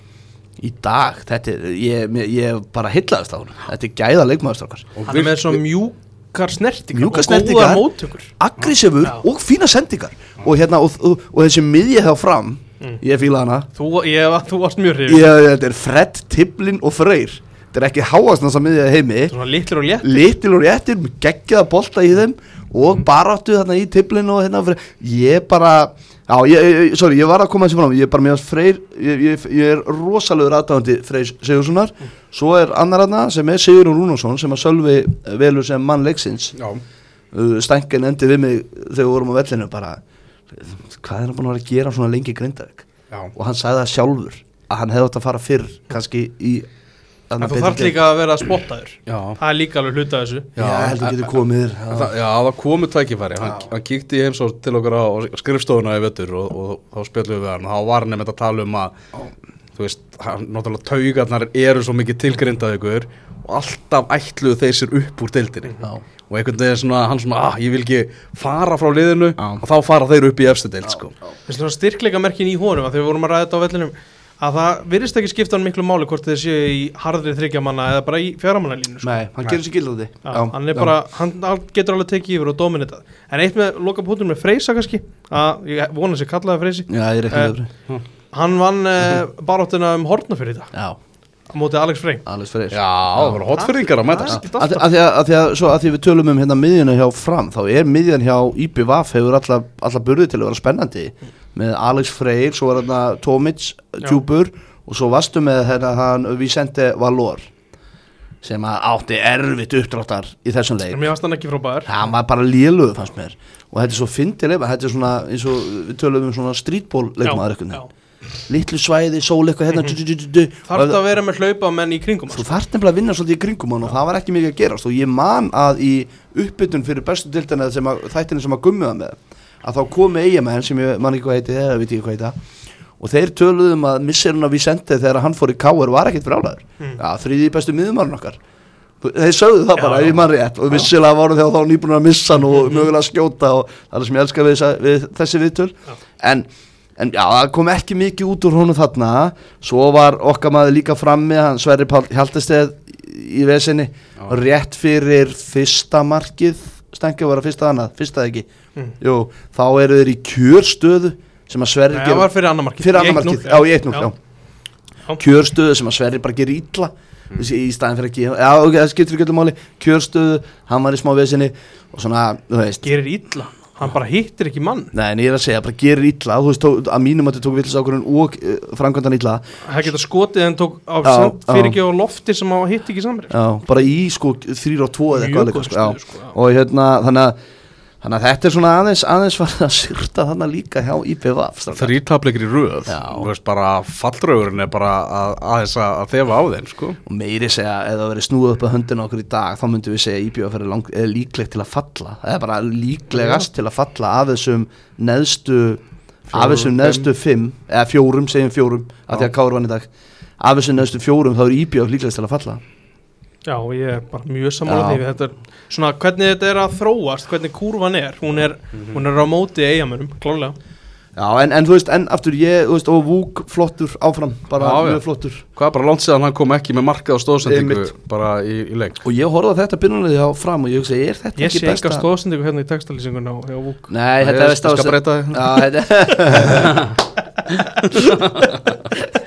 í dag, þetta er, ég, mér- ég bara hyllaðist á hann, þetta er gæða leikmaðurstrákar Og hann er með virk- svo mjúkar snertingar Mjúkar og snertingar. góðar móttökur aggressífur Já. og fína sendingar og, hérna, og, og, og þessi miðja þá fram ég fíla hana þú, ég, þú varst mjög hrifin ég, þetta er Fred, Tiblin og Freyr þetta er ekki háast þess að miðja heimi svona litlir og létt litil og réttir með geggjaða bolta í þeim og baráttu þarna í tiplinu og hérna fyrir, ég bara já, ég, ég, sorry, ég var að koma þessi fram ég er bara með Freyr, ég, ég, ég er rosalegur aðdáðandi Freyr Sigurssonar svo er annar þarna sem er Sigurður Rúnarsson sem að Sölvi velur sem mann leiksins Já, uh, Stænken endi við mig þegar við vorum á vellinu bara, hvað er hann búin að vera að gera svona lengi í Grindavík já og hann sagði það sjálfur að hann hefði átt að fara fyrr kannski í en þú þarf líka að vera spottaður Já, það er líka alveg hluta af þessu já, ég held að getur komið þér En það, já, það komu tækifæri, hann, hann kíkti í heimsókn til okkar á skrifstofuna í vetur og, og þá spjöllum við hann og þá var hann nefnt að tala um að þú veist, hann, náttúrulega taugarnar eru svo mikið tilgrindað ykkur og alltaf ætluðu þeir sér upp úr deildinni Já. og einhvern veginn svona, hann svona, ah, ég vil ekki fara frá liðinu Já. og þá fara þeir upp í efstu deild, sko þessi svona styrkleika merkin í honum að þegar við vorum að ræða þetta á vellinum að það virðist ekki skipta hann miklu máli hvort þeir séu í harðri þryggjamanna eða bara í fjármannalínu sko. Nei, hann gerir sér gildandi Já, hann er bara, hann al- getur alveg tekið yfir og dominitað en eitt með loka punktur með Freysa kannski að ég vona sér kallaði Freysi Já, ég er ekki Eh, með hann vann uh, baráttuna um Hortnafjörð í dag Já, á móti Alex Frey Alex Freyr Já, það voru hotfyrringar að mætast ekkert Að, alltaf. að, því að, að, því að, svo, að því við tölum um hérna miðjuna hjá Fram þá er miðjan hjá I B V hefur alla, alla burði til að vera spennandi með Alex Freyr, svo er hérna Tomic Tjúbur og svo varstu með hérna hann Vicente Valor sem að átti erfitt uppdráttar í þessum leik En mér fannst hann ekki frábær hann var bara lélugu fannst mér og þetta er svo fyndið leikmaður, þetta er svona eins og við tölum um svona streetball leikmaður Já, eitthvað litlu svæði, sól eitthvað hérna du, du, du, du, du. þarf það að vera með hlaupa menn í kringum Þú þarft nefnilega að vinna svolítið í kringum hann og það var ekki mikið að gerast og ég man að í uppbytun fyrir bestu dildina sem að þættinni sem að gummiða með að þá komi eigamenn sem ég man ekki hvað heiti eða veit ekki hvað heita og þeir töluðum að missirinn af Vicente þegar hann fór í K R var ekkert frálæður Mm. Já, þriði bestu miðumarinn okkar Þeir sögðu það Já, bara, já. ef ég man rétt og vissilega voru þegar þá nýbúin að missa hann og mögulega skjóta og það er sem ég elska við, þessa- við þessi viðtöl en En já, það kom ekki mikið út úr honum þarna Svo var okkar maður líka frammi Hann Sverrir Páll Hjaltesteð í vesinni Rétt fyrir fyrsta markið Stengja var að fyrsta annað, fyrsta ekki Mm. Jú, þá eru þeir í kjörstöðu Sem að Sverrir Nei, það var fyrir annar markið Fyrir Í annar eitt núll, markið, já, í eitt núll, Já. já Já. Kjörstöðu sem að Sverrir bara gerir illa Þessi, Í staðin fyrir að gera Já, ok, það skiptir ekki öllu máli Kjörstöðu, hann var í smá vesinni Og svona, þú veist Gerir illa, hann bara hittir ekki mann Nei, en ég er að segja, bara gerir illa Þú veist, tók, að mínum að þið tók villisákurinn og uh, framkvæmdan illa Það geta skotið en tók á Já, send, já. fyrir ekki á lofti sem á hitt ekki samri Já, bara í sko þrýr og tvo eða Mjög eitthvað góð sko, já. stöðu, sko, já. Og hérna, þannig að Þannig að þetta er svona aðeins aðeins var að syrta þarna líka hjá í B V F. Þrír tapleikir í röð, þú veist bara fallröðurinn er bara að, aðeins að, að þefa á þeim sko. Og meiri segja, ef það verið snúið upp að höndina okkur í dag, þá myndum við segja að í B V F er, lang, er líklegt til að falla. Það er bara líklegast ja. til að falla af þessum neðstu, fjórum, af þessum neðstu fimm, eða fjórum, segjum fjórum, af því að Káur vann í dag. Af þessum neðstu fjórum þá er í B V F líklegast til að falla. Já, ég er bara mjög sammála því þetta er svona hvernig þetta er að þróast, hvernig kúrfan er, hún er, mm-hmm. hún er á móti eigamönnum, klárlega. Já, en, en þú veist, en aftur ég, þú veist, og Vúk flottur áfram, bara já, mjög flottur. Hvað bara langt síðan hann kom ekki með markað og stóðsendingu bara í, í leik. Og ég horfði á þetta byrjunlega á fram og ég hugsa, er þetta ég ekki besta? Ég sé enga stóðsendingu hérna í textalýsingun á, á Vúk. Nei, þetta er stóðsendingu. Ég skal breyta þig. Já, þetta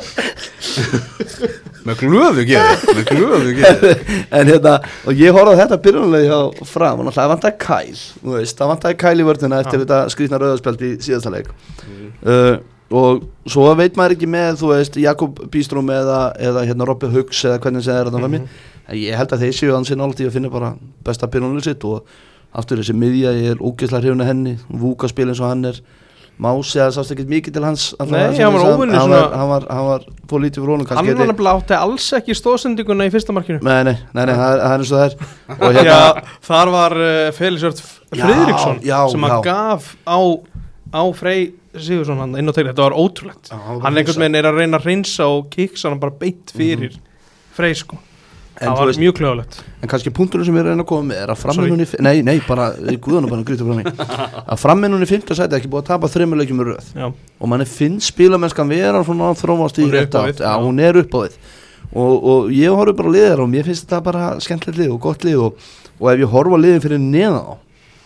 með glöðu geði með glöðu geði en hérna, og ég horfði á þetta byrjunlega á fram og náttúrulega það vantaði Kyle, þú veist, það vantaði Kyle í vörðina eftir ja. þetta skrýtna rauðarspjald í síðasta leik mm. uh, og svo veit maður ekki með, þú veist, Jakob Bístrúm eða, eða hérna Robby Huggs eða hvernig sem það er að það var mér, en ég held að þeir séu ansinn áltíð að finna bara besta byrjunlega sitt og aftur þessi miðja, ég er ógeðslega hrifin af henni, Vúk að spila eins og hann er Mási að sást ekkert mikið til hans Nei, hann var óvinni svona Hann var, hann var fólítið fyrir honum Hann var nefnilega átti alls ekki stóðsendinguna í fyrsta markinu Nei, nei, nei, nei það, það er eins og það er og hérna, Já, þar var uh, Felix Örd Friðriksson já, sem að gaf á, á Frey Sigursson hann inn á tegli, þetta var ótrúlegt já, Hann einhvern veginn er að reyna að reynsa og kiksa hann bara beint fyrir mm-hmm. Frey sko Það var veist, mjög klögulegt En kannski punkturinn sem ég reyna að koma með er að framminnunni Nei, nei, bara, í guðanum bara grýta frá mig Að framminnunni fimmta sæti ekki búið að tapa þremur leikjum með röð Já. Og manni finnst spilamennskan vera svona að þróast í rétt átt Já, hún er upp á þið og, og ég horf bara á liðar og mér finnst þetta bara skemmtilegt lið og gott lið og, og ef ég horf á liðin fyrir neðan á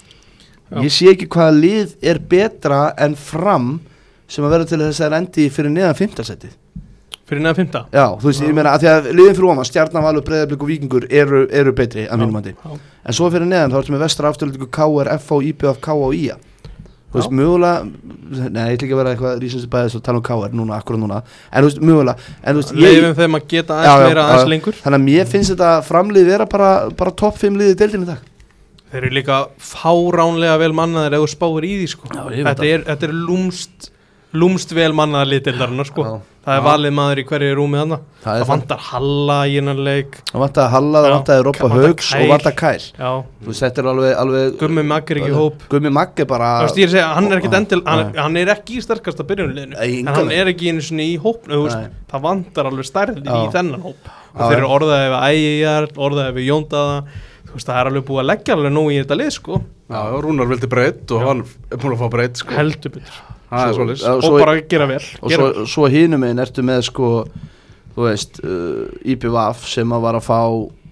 Ég sé ekki hvaða lið er betra en Fram sem að vera til þess að endi fyrir neðan fimmta sætið Fyrir neðan fimmta? Já, þú veist, ég meina að því að liðin fyrir ofan, Stjarnan, Valur, Breiðablik og Víkingur eru, eru betri að mínum mati. En svo fyrir neðan þá ertu með Vestra Afturöldingu, K R, F H, I B F, K A og I A. Þú veist, mögulega, nei, ég ætla ekki að vera eitthvað rísins bæðis og tala um K R núna, akkurat núna. En þú veist, mögulega, en þú veist, ég... Leifum þeim að geta aðeins meira aðeins lengur. Þannig að mér finnst þetta framlið vera bara, bara topp fimm liðið deildin í dag. Þeir eru líka fáránlega vel mannaðir ef þú spáir í því, sko. Já, þetta er, þetta er lúmst, lúmst vel mannaðar liðdeildarinnar, sko. Já. Það er valið maður í hverju rúmi þarna Það, það vantar Halla í hennar leik Það vantar Halla, það vantar Robba Haugs og vantar Kyle Þú veist, þetta er alveg, alveg Gummi Magg er ekki í hóp Gummi Magg er bara Þú veist, ég er að segja, hann er ekkit endil hann, hann er ekki í sterkasta byrjunliðinu En hann er ekki einu svona í hópnu Það vantar alveg stærði í þennan hóp Og þeir eru orðaði við Ægjar, orðaði við Jóndaða Þú veist, það er alveg búið að leggja alveg nóg í þetta lið, sko Já, Rúnar vildi breytt og hann er búin að fá breytt, sko Heldur betur Svo, og svo, bara gera vel og gera svo, vel. Svo hinum einn ertu með sko þú veist uh, I B V F sem að var að fá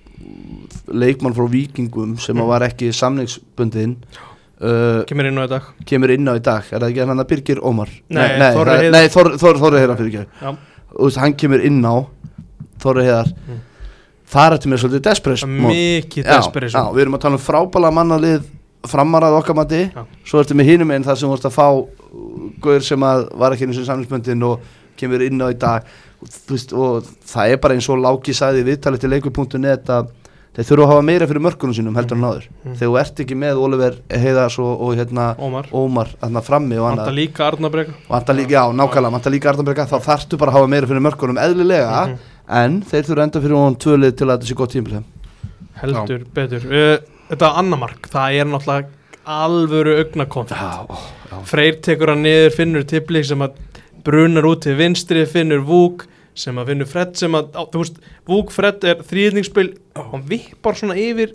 leikmann frá Víkingum sem að var ekki samningsbundin uh, kemur inn á í dag kemur inn á í dag, er það ekki hann að Birgir Ómar nei, nei, Þorri Heiðar nei, Þorri Þor, Þor, Heiðar fyrir ekki og veist, hann kemur inn á Þorri Heiðar mm. það er til mér svolítið desperation mikið desperation já, já, við erum að tala um frábæla mannalið framarað okkar mati já. Svo ertu með hinum einn þar sem vorst að fá guður sem að var ekki eins og samlingsböndin og kemur inn á í dag og, veist, og það er bara eins og Láki sagði viðtalið til leikur punktur net að þeir þurfa að hafa meira fyrir mörkunum sínum heldur en áður mm. þegar þú ert ekki með Oliver Heiðars og, og hérna Ómar, Ómar þarna frammi og annað Vanta líka Arnarbreka Vanta líka, já, nákvæmlega, vanta líka Arnarbreka þá þarftu bara að hafa meira fyrir mörkunum eðlilega mm -hmm. en þeir þurfa enda fyrir honum tvölið til að þetta sé gott tímil Heldur já. Betur uh, Þetta annamark, það er náttúrulega alvöru augnakonflikt. Freyr tekur hann niður, finnur Tipplik sem að brunar út til vinstri, finnur Vúk sem að finnur Fred sem að, á, þú veist, Vúk Fred er þríðningsspil, hann vippar svona yfir,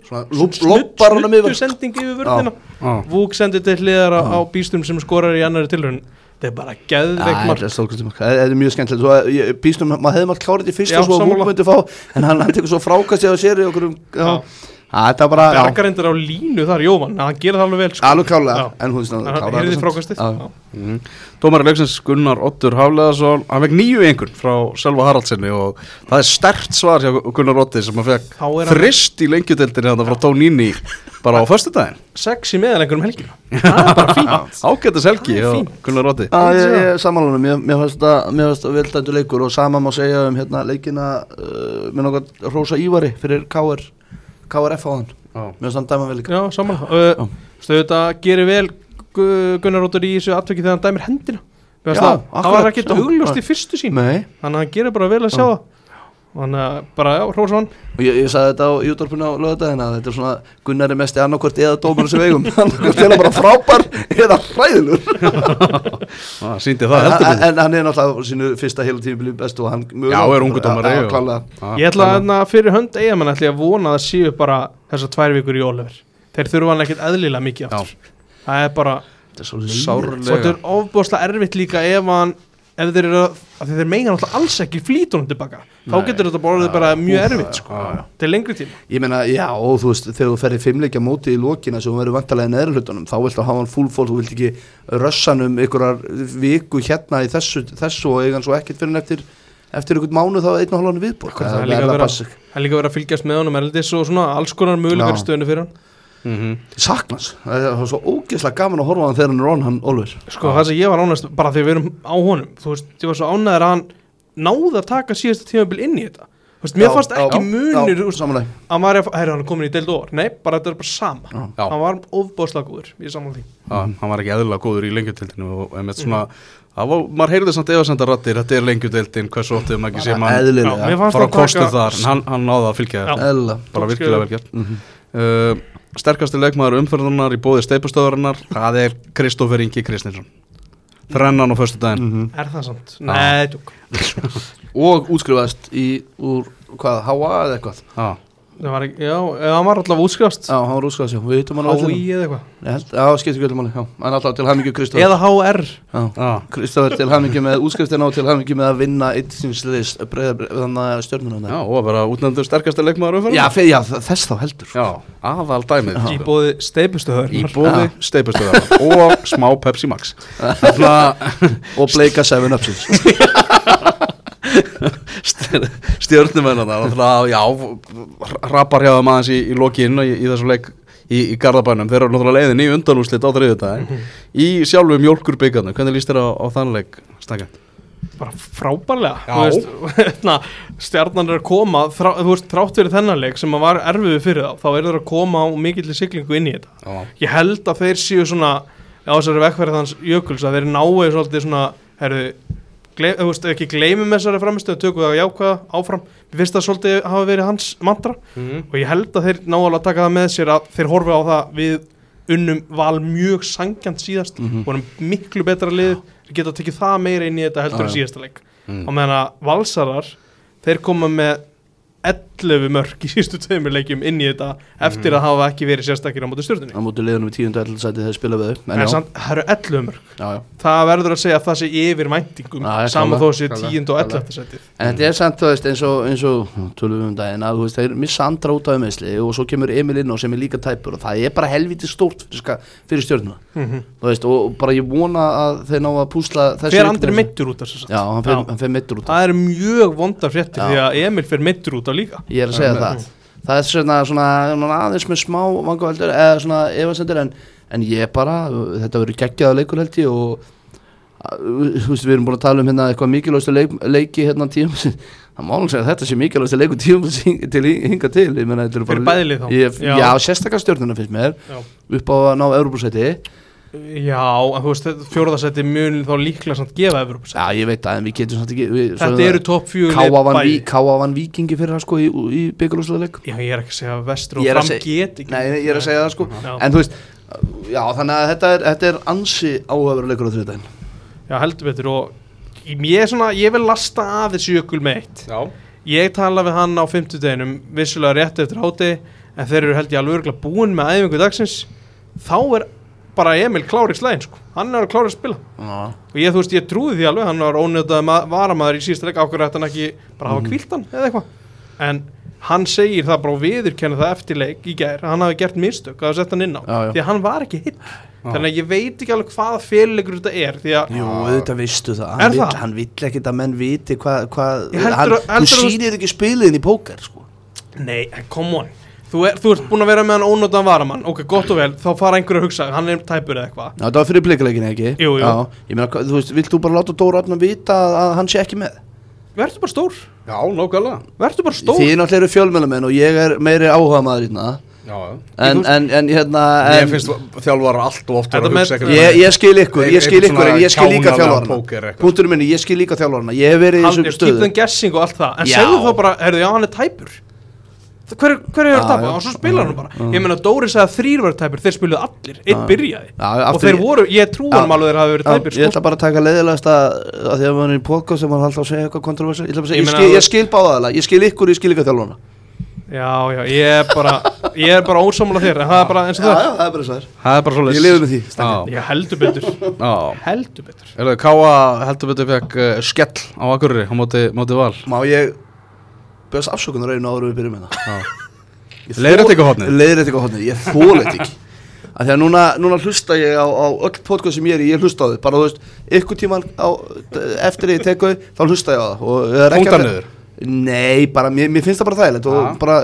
sluttu sending yfir vörðina. Vúk sendir til hliðar á, á Bístrúm sem skorar í annari tilraun. Þetta er bara geðveik mark. Það er mjög skemmtilegt. Bístrúm, maður hefði maður klárið í fyrsta svo að Vúk myndi fá, en hann, hann tekur svo frákastið á sér í okkur um, já. Það er bara Bergarindur á línu þar, Jóvan, hann gerir það alveg vel sko. Alveg klálega, en hún hann heyrði frákastið mm. Dómari leiksins Gunnar Oddur Hafleðarsson hann fekk níu einhvern frá Sölva Haraldsinni og það er sterkt svar hjá Gunnar Oddi sem hann fekk þrist í lengjudeildinni þannig frá Tóníni bara á föstudaginn sex í meðalengur um helgina það er bara fínt ágætis helgi hjá Gunnar Oddi Samanlunum, mér finnst það veldættu leikur og sama má segja um hérna leikina uh, með nokkað Rósa Ívari fyrir K R K R F á hann Mér finnst hann dæma vel líka. Já, samanlega uh, Þetta gerir vel Gunnar Róttur í þessu atveki þegar hann dæmir hendina. Já, það, það var ekkert augljóst í fyrstu sín. Nei. Þannig að hann gerir bara vel að sjá það. Þannig að bara, já, hrósa hann. Og ég, ég sagði þetta á YouTube-inu á laugardaginn að þetta er svona Gunnar er mesti annarkvort eða dómur sem eigum. Annarkvort er bara frábær eða hræðilur. Það sýndi það heldur en, en hann er náttúrulega sínu fyrsta heilu tímabili bestu og hann Já, er ungu dómari. Já, klálega. Ég ætla að fyrir hönd Eyjamenn ætla ég að vona að það séu bara þessar tvær vikur í Oliver. Þeir þurfa hann ekkert eðlilega mikið aftur. Það er bara Þetta er svo sárlega. Þetta er ofbúðslega erfitt líka ef hann ef þeir eru að þeir meina náttúrulega alls ekki flýtunum tilbaka. Þá getur þetta bara, bara mjög erfitt sko. Til lengri tíma. Ég meina, já, og þú veist, þegar þú ferði fimmleikja móti í lokina sem þú verður vantarlega í neðri hlutunum, þá viltu hafa hann full fólk, þú vilt ekki rössan um einhverjar viku hérna í þessu, þessu og eigan svo ekkert fyrir hann eftir eftir einhvern mánuð þá einn og hálfan viðbót. Það er líka verið að fylgjast með honum erlendis og svona alls konar möguleikar stöðinu fyrir hann. Mm-hmm. Saknas, það er svo ógeðslega gaman að horfa á hann þegar hann er on hann Oliver. Sko það sem ég var ánægst bara þegar við erum á honum, þú veist, ég var svo ánægður að hann náði að taka síðasta tímabil inn í þetta. Þú veist, mér já, fannst ekki já, munur, þú veist, hann var að, herri hann er komin í deild over, nei, bara þetta er bara sama. Já. Hann var ofboðslega góður, ég saman því. Já, hann var ekki eðlilega góður í lengjudeildinu og með svona, það var, maður heyrði samt efasemdar raddir, þetta er lengjudeildin, hversu oft hefur maður ekki séð mann fara á kostum þar, en hann, hann náði að fylgja þetta, bara virkilega vel gert. Uh, sterkasti leikmaður umferðarnar í bóði steipustöðarinnar, það er Kristófer Ingi Kristinsson, þrennan á föstudaginn. Mm-hmm. Er það sant? Nei, tjók. Og útskrifaðist í úr hvað, H A eða eitthvað. Já. Það var ekki, já, hann var alltaf útskrifast. Já, hann var útskrifast, já, við hittum hann á H I eða eitthvað. Já, skiptir ekki öllum máli, já, hann alltaf til hamingju Kristófer. Eða H R. Já, Kristófer til hamingju með útskriftina og til hamingju með að vinna eitt síns liðs þannig að stjörnuna. Já, og að vera útnefndur sterkasti leikmaður umferðarnar. Já, fyrir, já, þess þá heldur. Já, aðal dæmið. Í bóði steipustöðar. Í bóði steipustöðar og smá Pepsi Max. Og bleika seven upsins. Stjörnumenn það, já, rappar hjá það maður í, í lokin í, í þessu leik í, í Garðabænum, þeir eru náttúrulega leiðin í undanúrslit á þriðjudaginn mm-hmm. í sjálfum mjólkurbikarnum, hvernig líst þér á, á þann leik, Snækja? Bara frábærlega, þú veist, stjarnan er að koma, þrá, þú veist, þrátt fyrir þennan leik sem var erfiðu fyrir þá, þá er þeir að koma á mikill siglingu inn í þetta. Já. Ég held að þeir séu svona, á þessari vekkferð hans Jökuls, að þeir náu svolítið svona, herðu, Glei, þú veist, ekki gleymum þessari framistöðu, tökum það jákvæða áfram. Mér finnst það svolítið hafa verið hans mantra mm-hmm. og ég held að þeir ná alveg að taka það með sér að þeir horfi á það við unnum Val mjög sangjant síðast mm-hmm. og erum miklu betra lið, þeir geta tekið það meira inn í þetta heldur en síðasta leik. Mm. Og meðan að Valsarar, þeir koma með ellefu mörk í síðustu tveimur leikjum inn í þetta eftir að hafa ekki verið sérstakir á móti Stjörnunni. Á móti liðunum í tíunda ellefu sæti þeir spila við þau. En samt, það eru ellefu mörk. Já, já. Það verður að segja að það sé yfir væntingum saman þó sé tíunda og ellefta sætið. En þetta er samt, þú veist, eins og, eins og tölum við um daginn að þú veist, þeir missa andra út af meðsli og svo kemur Emil inn og sem er líka tæpur og það er bara helviti stórt fyrir, fyrir Stjörnuna. Mm-hmm. Þú veist, og bara ég vona að þeir ná að púsla þessu. Fer Andri meiddur út af þessu? Já, hann fer, hann fer meiddur út af. Það er mjög vondar fréttir því að Emil fer meiddur út af líka. Ég er að segja það. Það er svona, svona aðeins með smá vangaveldur eða svona efasemdir en, en ég bara, þetta verður geggjaða leikur held ég og þú veist við erum búin að tala um hérna eitthvað mikilvægstu leik, leiki hérna tíum það má alveg segja að þetta sé mikilvægstu leiku tíum til hinga til ég meina þetta er bara fyrir bæðilið þá ég, já, já sérstaklega Stjörnuna finnst mér já. Upp á að ná Evrópusæti. Já, en þú veist, fjórðasæti mun þá líklega samt gefa Evrópusæti. Já, ég veit það, en við getum samt ekki við, þetta eru topp fjögur Káa vann Víkingi fyrir það sko í, í bikarúrslitaleik. Já, ég er ekki að segja að Vestur og Fram get ekki. Nei, ég er að segja það sko já. En þú veist, já, þannig að þetta er, þetta er ansi áhugaverður leikur á þriðjudaginn. Já, heldur betur og ég, svona, ég vil lasta af þessu Jökul með eitt. Já. Ég tala við hann á fimmtudeginum, vissulega rétt eftir hádegi, en þeir eru held ég alveg örugglega búin með æfingu dagsins. Þá er bara Emil klár í slæðin sko, hann er klár að spila uh. og ég þú veist, ég trúði því alveg, hann var ónöðað varamaður í síðasta leik, ákveður ætti hann ekki bara hafa kvílt hann eða eitthvað en hann segir það bara og viðurkenna það eftir leik í gær, hann hafi gert mistök að setja hann inn á, já, já. Því að hann var ekki hitt þannig að ég veit ekki alveg hvaða fyrirleikur þetta er því að jú, þetta veistu það, hann vill, hann vill ekki að menn viti hvað, hvað hann sýnir ekki spiliðin í póker sko. Nei, come on Þú, er, þú ert búin að vera með hann ónótaðan varamann, ok, gott og vel, þá fara einhver að hugsa, hann er tæpur eða eitthvað. Já, það var fyrir blikaleikinni, ekki? Jú, jú. Já, ég meina, þú veist, vilt þú bara láta Dóra Árna vita að, að hann sé ekki með? Vertu bara stór. Já, nákvæmlega. Vertu bara stór. Þið náttúrulega eru fjölmiðlamenn og ég er meiri áhugamaður hérna. Já, en, en, en hérna Ég en, finnst þjálfara allt og oft að hugsa ég, ég, ég skil ykkur, ég skil ykkur en ég skil líka þjálfarana punkturinn minni, ég skil líka þjálfarana ég hef verið í þessum stöðu keep them guessing og allt það en segðu þá bara, heyrðu, já hann er tæpur hver, hver er það að tapa og svo spilar hann bara ég meina Dóri sagði að þrír verið tæpur þeir spiluðu allir, einn byrjaði og þeir voru, ég trú hann alveg þeir hafi verið tæpur ég ætla bara að taka leiðilegast að því að maður er í podcast sem maður halda að segja eitthvað kontroversið ég skil báðaðalega, ég skil ykkur, ég skil líka þjálfarana Já, já, ég er bara ég er bara ósammála þér, en það er bara eins og það Já, já, það er bara svo þér Það er bara svo Ég lifi með því Já, heldur betur Heldur betur Er það Káa heldur betur fekk uh, skell á Akureyri á móti, móti Val Má ég beðast afsökunar einu áður við byrjum með það Leiðrétt ekki á hornið Leiðrétt ekki á hornið, ég þóla ekki Af því að núna, núna hlusta ég á, á öll podcast sem ég er í, ég hlusta á þau bara þú veist, ykkur tíman á, eftir ég tek þau, þá hlusta ég á það og það er ekki að Nei, bara, mér, mér finnst það bara þægilegt og ja. bara,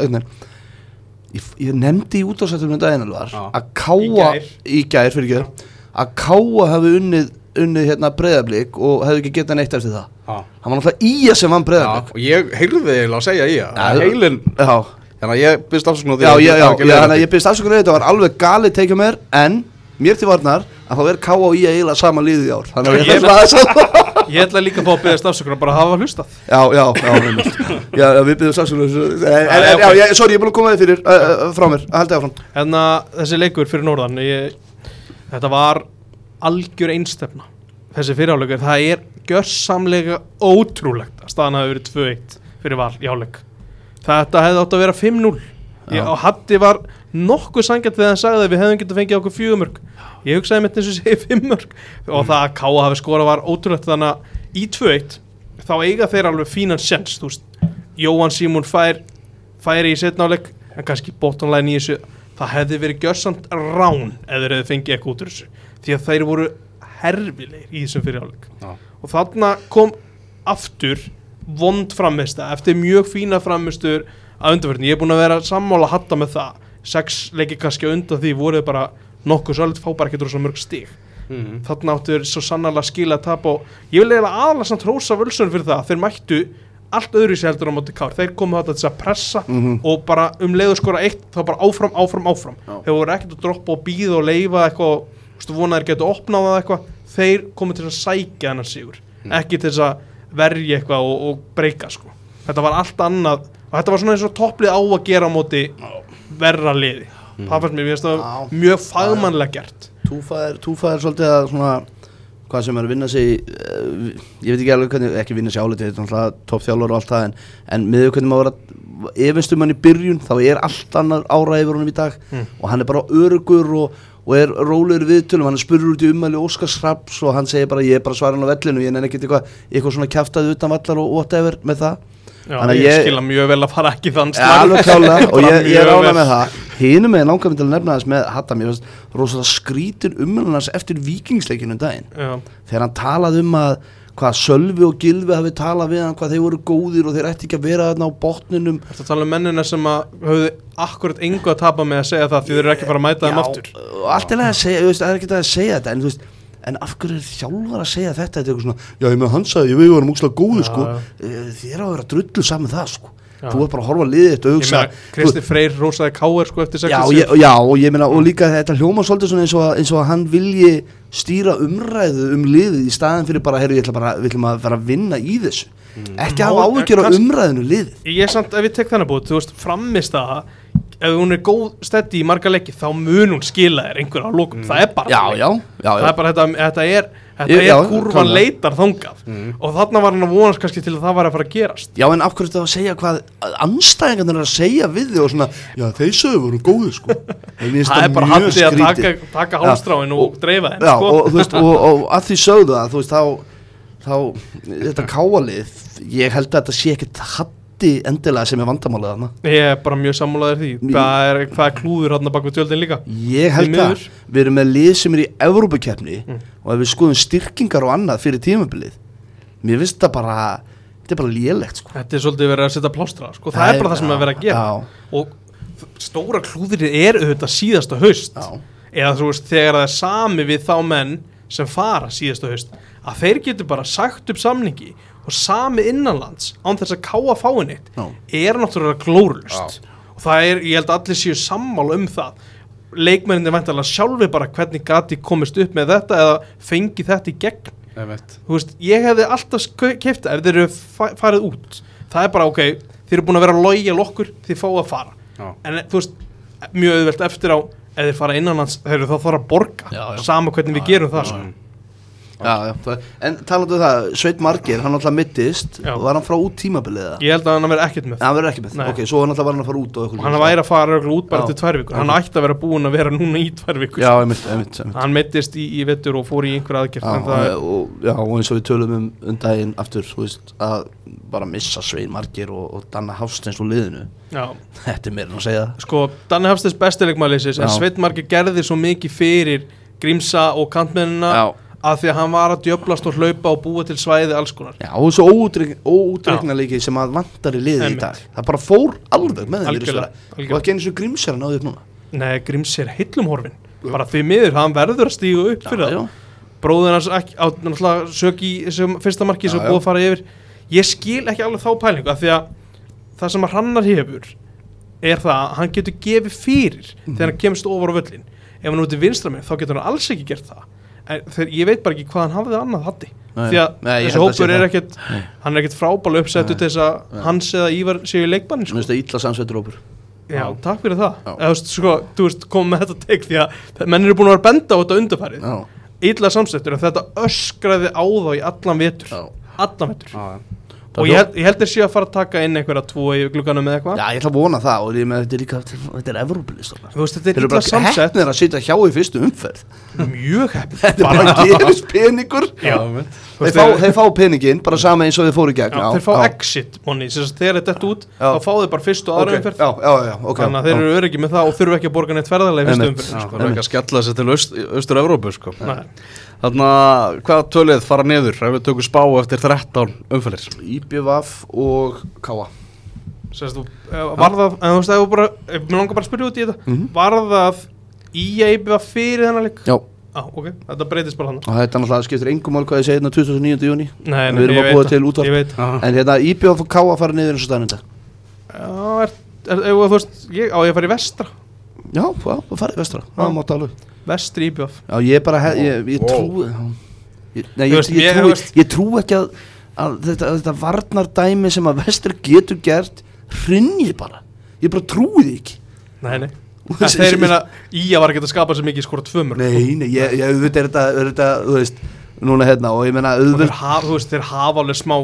ég, ég nefndi í útásættum um daginn alvar ja. að Káa, í gær, fyrir ekki að Káa hefði unnið, unnið hérna Breiðablik og hefði ekki getað neitt eftir það ja. Hann var náttúrulega Ía sem vann Breiðablik ja, og ég heyrði þig að segja Ía ja, heilin, já þannig að ég byrst afsökun á því Já, já, já, já þannig að ég byrst afsökun á því þetta var alveg galið tekið mér en mér til varnar að þá er Káa og Ía eiginlega sama liðið í ár þannig að ég ætla að Ég ætla líka að fá að byrja afsökunar bara að hafa hlustað Já, já, já, já, já við byrjum afsökunar en, en, já, ég, sorry, ég er búin að koma þið fyrir uh, uh, frá mér, að halda ég áfram En þessi leikur fyrir norðan ég, þetta var algjör einstefna þessi fyrirháleikur, það er gjörsamlega ótrúlegt að staðan hafi verið tvö eitt fyrir Val í háleik Þetta hefði átt að vera fimm núll og Haddi var nokkuð sanngjarnt þegar hann sagði að við hefðum getað fengið okkur fjögur mörk ég hugsaði mitt eins og segi fimm mörk og það að Káa hafi skorað var ótrúlegt þannig að í tvö eitt þá eiga þeir alveg fínan sjens þú veist, Jóhann Símon fær færi í seinni hálfleik en kannski bottom line í þessu það hefði verið gjörsamt rán ef þeir hefði fengið eitthvað út úr þessu því að þeir voru herfilegir í þessum fyrir hálfleik og þarna kom aftur vond frammeista eftir mjög fína frammeistur að undanverðinu, ég er búin að vera sammála að hatta með það sex leikir kannski undan því voruð bara nokkuð svolít fá bara ekki drosa mörg stig mm-hmm. þarna áttu þeir svo sannarlega skila að tapa og ég vil eiginlega aðalega samt hrósa Völsun fyrir það þeir mættu allt öðru í sig heldur á móti Kár þeir komu þetta til að pressa mm-hmm. og bara um leiðu skora eitt þá bara áfram, áfram, áfram Já. Þeir voru ekkert að droppa og býða og leifa eitthvað stu vonaðir getur opnað það eitthvað þeir komu til að sækja hennar sigur mm. ekki til að verja eitthvað og, og breyka sko. Þetta var allt annað og þetta var svona eins og topplið á að gera á móti verra liði mm. það fannst mér, mér finnst það mjög fagmannlega gert Túfæðir, túfæðir svolítið að svona hvað sem er að vinna sig uh, ég veit ekki alveg hvernig, ekki vinna sig álítið þetta er náttúrulega toppþjálfur og allt það en, en með hvernig maður að efinstum hann í byrjun þá er allt annar ára yfir honum í dag mm. og hann er bara örugur og, og er rólegur viðtölum, hann er spurður út í ummæli Óskars Hrafns og hann segir bara ég er bara svarinn á vellinu, ég nenni ekkert eitthvað eitthvað svona kjaftaði utan vallar og whatever með það Já, ég, ég skila mjög vel að fara ekki þann slag ja, alveg klálega og ég, ég er ánægð með það hinum með langar mig til að nefna þess með Hadda mér finnst rosalega skrítin umhverfnars eftir Víkingsleikinu um daginn Já. þegar hann talaði um að hvað Sölvi og Gylfi hafi talað við hann hvað þeir voru góðir og þeir ætti ekki að vera þarna á botninum Þetta er talað um mennina sem að höfðu akkurat engu að tapa með að segja það því þeir eru ekki að fara að mæta þeim aftur og allt er að segja, það er ekki að segja þetta en þú veist en af hverju er þjálfar að segja þetta þetta er eitthvað svona, já ég með hans að ég við varum úkslega góði ja, sko, þér á að vera drullu saman það sko, ja. Þú er bara að horfa liðið þetta og hugsa Kristi Freyr rósaði Káir sko eftir já, ég, já og ég meina og líka þetta hljóma svolítið svona eins og, eins og að hann vilji stýra umræðu um liðið í staðin fyrir bara, heyrðu ég ætla bara við ætlum að vera að vinna í þessu mm. ekki hafa áhyggjur á umræðinu liðið ég samt ef ég tek þannig búið, þú veist framist að ef hún er góð steddi í marga leiki þá mun hún skila þér einhver á lokum mm. það er bara já, já, já, það er bara þetta, þetta er þetta ég, er já, kurvan leitar þangað mm. og þarna var hann að vonast kannski til að það var að fara að gerast já en af hverju þetta að segja hvað andstæðingarnir er að segja við þig og svona já þeir sögur voru góði sko það er bara Haddi að taka, taka hálstráin og, og dreifa henn já sko. og, og, veist, og, og að því sögðu það þú veist þá, þá þetta Káalið ég held að þetta sé ekkert Haddi endilega sem er vandamálið þarna ég er bara mjög sammálaður því hvað er, hvað er klúður þarna bak við tjöldin líka ég held að við erum með lið sem er í Evrópukeppni mm. og ef við skoðum styrkingar og annað fyrir tímabilið mér finnst það bara þetta er bara lélegt sko. þetta er svolítið verið að setja plástra sko. það, það er bara það sem er verið að gera já. Og stóra klúðrið er auðvitað síðasta haust já. Eða þú veist þegar það er sami við þá menn sem fara síðasta haust að þeir getur bara sagt upp samningi og sami innanlands án þess að Káa fáin eitt no. er náttúrulega glórulust og það er, ég held að allir séu sammála um það leikmenninni væntanlega sjálfi bara hvernig gati komist upp með þetta eða fengi þetta í gegn þú veist, ég hefði alltaf keypt ef þeir eru farið út það er bara ok, þeir eru búin að vera lojal okkur þið fáið að fara já. En þú veist, mjög auðvelt eftir á ef þeir fara innanlands, þeir eru þá þarf að borga já, já. Sama hvernig já, við gerum já, það já. Já, já, það, en talandu um það, Sveinn Margeir, hann alltaf mittist og var hann frá út tímabilið eða? Ég held að hann verði ekkert með. Ja, hann verði ekkert með, Nei. ok, svo hann alltaf var hann að fara út og eitthvað. Hann væri að fara út bara já. Til tvær vikur, hann ætti að vera búinn að vera núna í tvær vikur. Já, einmitt, einmitt, einmitt. Hann mittist í, í vetur og fór í einhver aðgerð. Já, það... og, já, og eins og við tölum um undaginn aftur, þú veist, að bara missa Sveinn Margeir og, og Danna Hafsteins úr liðinu. Já. Þetta er meira en að segja. Sko, Danni Hafsteins besti leikmaður en Sveinn Margeir gerði svo mikið fyrir Grímsa og kantmennina að því að hann var að djöflast og hlaupa og búa til svæði alls konar. Já, og svo óútreiknarleiki sem að vantar í liði í dag. Það bara fór alveg með þeim virðist vera. Og ekki eins og Gríms er að náðu upp núna. Nei, Gríms er heillum horfin. Bara því miður, hann verður að stíga upp fyrir já, það. Bróðin hans ekki, á náttúrulega sök í þessum fyrsta marki sem búið að fara yfir. Ég skil ekki alveg þá pælingu af því að það sem að Hrannar hefur er það að hann getur gefið fyrir mm. þegar hann kemst ofar á völlin. Ef hann er út í vinstra megin, þá getur hann alls ekki gert það. En þegar, ég veit bara ekki hvað hann hafði annað hatti því að nei, þessi hópur er ekkert hann er ekkert frábæla uppsettu til þess að hans eða Ívar séu í leikbanni sko. Mér finnst það illa samsettur hópur. Já, já, takk fyrir það Eða, veist, sko, þú veist, kom með þetta teik því að menn eru búin að vera að benda á þetta undanfærið illa samsettur en þetta öskraði á þá í allan vetur já. Allan vetur já. Og ég held, ég held að sé að fara að taka inn einhverja tvo í glugganum með eitthvað. Já, ég ætla að vona það og ég með þetta er líka, þetta er Evrópulist. Þú veist, þetta er illa samsett. Þeir eru bara heppnir að sitja hjá í fyrstu umferð. Mjög heppnir. Þetta er bara að gerist peningur. Já, þeir fá, þeir fá peningin, bara sama eins og þeir fóru í gegn. Já, þeir fá já. Exit money, þess að þegar þetta út, já. Þá fá þeir bara fyrstu og aðra okay. umferð. Já, já, já, ok. Þannig að þeir eru öryggi með það og þurfu ekki að borga neitt ferðarlega í fyrstu umferð. Það er ekki að skella sér til Austur-Evrópu, sko. Þannig að hvað tölið fara niður ef við tökum spá eftir þrettán umferðir? Í B V og K A. Sérst þú, var það, en þú veist, ef þú bara, mér langar bara að spyrja út í þetta, mm-hmm. var það í að B V fyrir þennan leik? Já. Ah, ok, þetta breytist bara hann. Og þetta náttúrulega skiptir engum mál hvað ég segi hérna tuttugasta og níunda júní. Nei, nei, við erum að búa til útvarp. Ég veit. En hérna í B V og K A fara niður eins og staðnum þetta. Já, er, er, er, þú veist, ég, á ég að fara í vestra? Já, já, það farið vestra. Það mátt alveg. Vestri í B V. Já, ég bara, ég, ég trú, ég, nei, ég, ég, ég, trú, ég trú ekki að, að þetta, þetta varnardæmi sem að Vestri getur gert hrynji bara. Ég bara trúi því ekki. Nei, nei. En þeir meina, í að var ekki að skapa svo mikið skora tvö mörg. Nei, nei, ég, ég auðvitað er þetta, er þetta, þú veist, núna hérna og ég meina auðvitað. Þeir hafa, þú veist, þeir hafa alveg smá,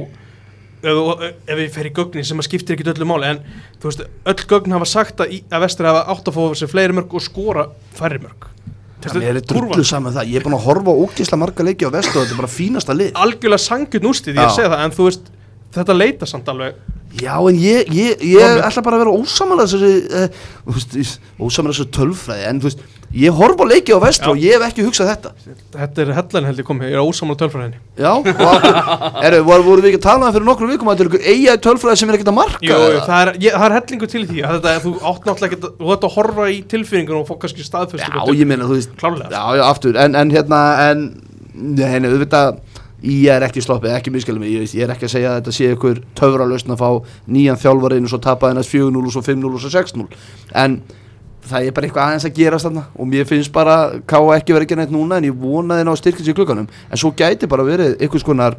ef, ef við fer í gögnin sem að skiptir ekki öllu máli, en þú veist, öll gögn hafa sagt að, í, að Vestri hafa átt að fá sér fleiri mörg og skora færri mörg. Það er drullu saman það, ég er búin að horfa á ógeðslega marga leiki á Vestri og þetta er bara fínasta lið. Algjörlega sangjörn úrslið, ég segi það, en þú veist, þetta leita samt alveg. Já, en ég, ég, ég ætla bara að vera ósamlega þessi, uh, ósamlega þessi tölfræði, en þú veist, ég horfa á leiki á Vestri og ég hef ekki hugsað þetta. Þetta er hellan held ég komið, ég er ósamlega tölfræðinni. Já, og er, voru, voru við ekki að tala um það fyrir nokkrum vikum að þetta er einhver eiga tölfræði sem er ekkert að marka? Jú, það er, ég, það er hellingu til því að þetta, þú átt náttúrulega ekki, þú ætti að horfa í tilfinningunum og fá kannski staðfestu. Já, ég meina, þú veist, klárlega. Já, já, aftur, en, en hérna, en, henni, þú veit að, ég er ekki sloppið, ekki miskilum mig, ég, ég er ekki að segja að þetta sé ykkur töfralausn að fá nýjan þjálfarinn og svo tapa hennar fjögur núll og svo fimm núll og svo sex núll en það er bara eitthvað aðeins að gerast þarna og mér finnst bara K A ekki verið ekki neitt núna en ég vonaði ná styrkins í klukkanum en svo gæti bara verið einhvers konar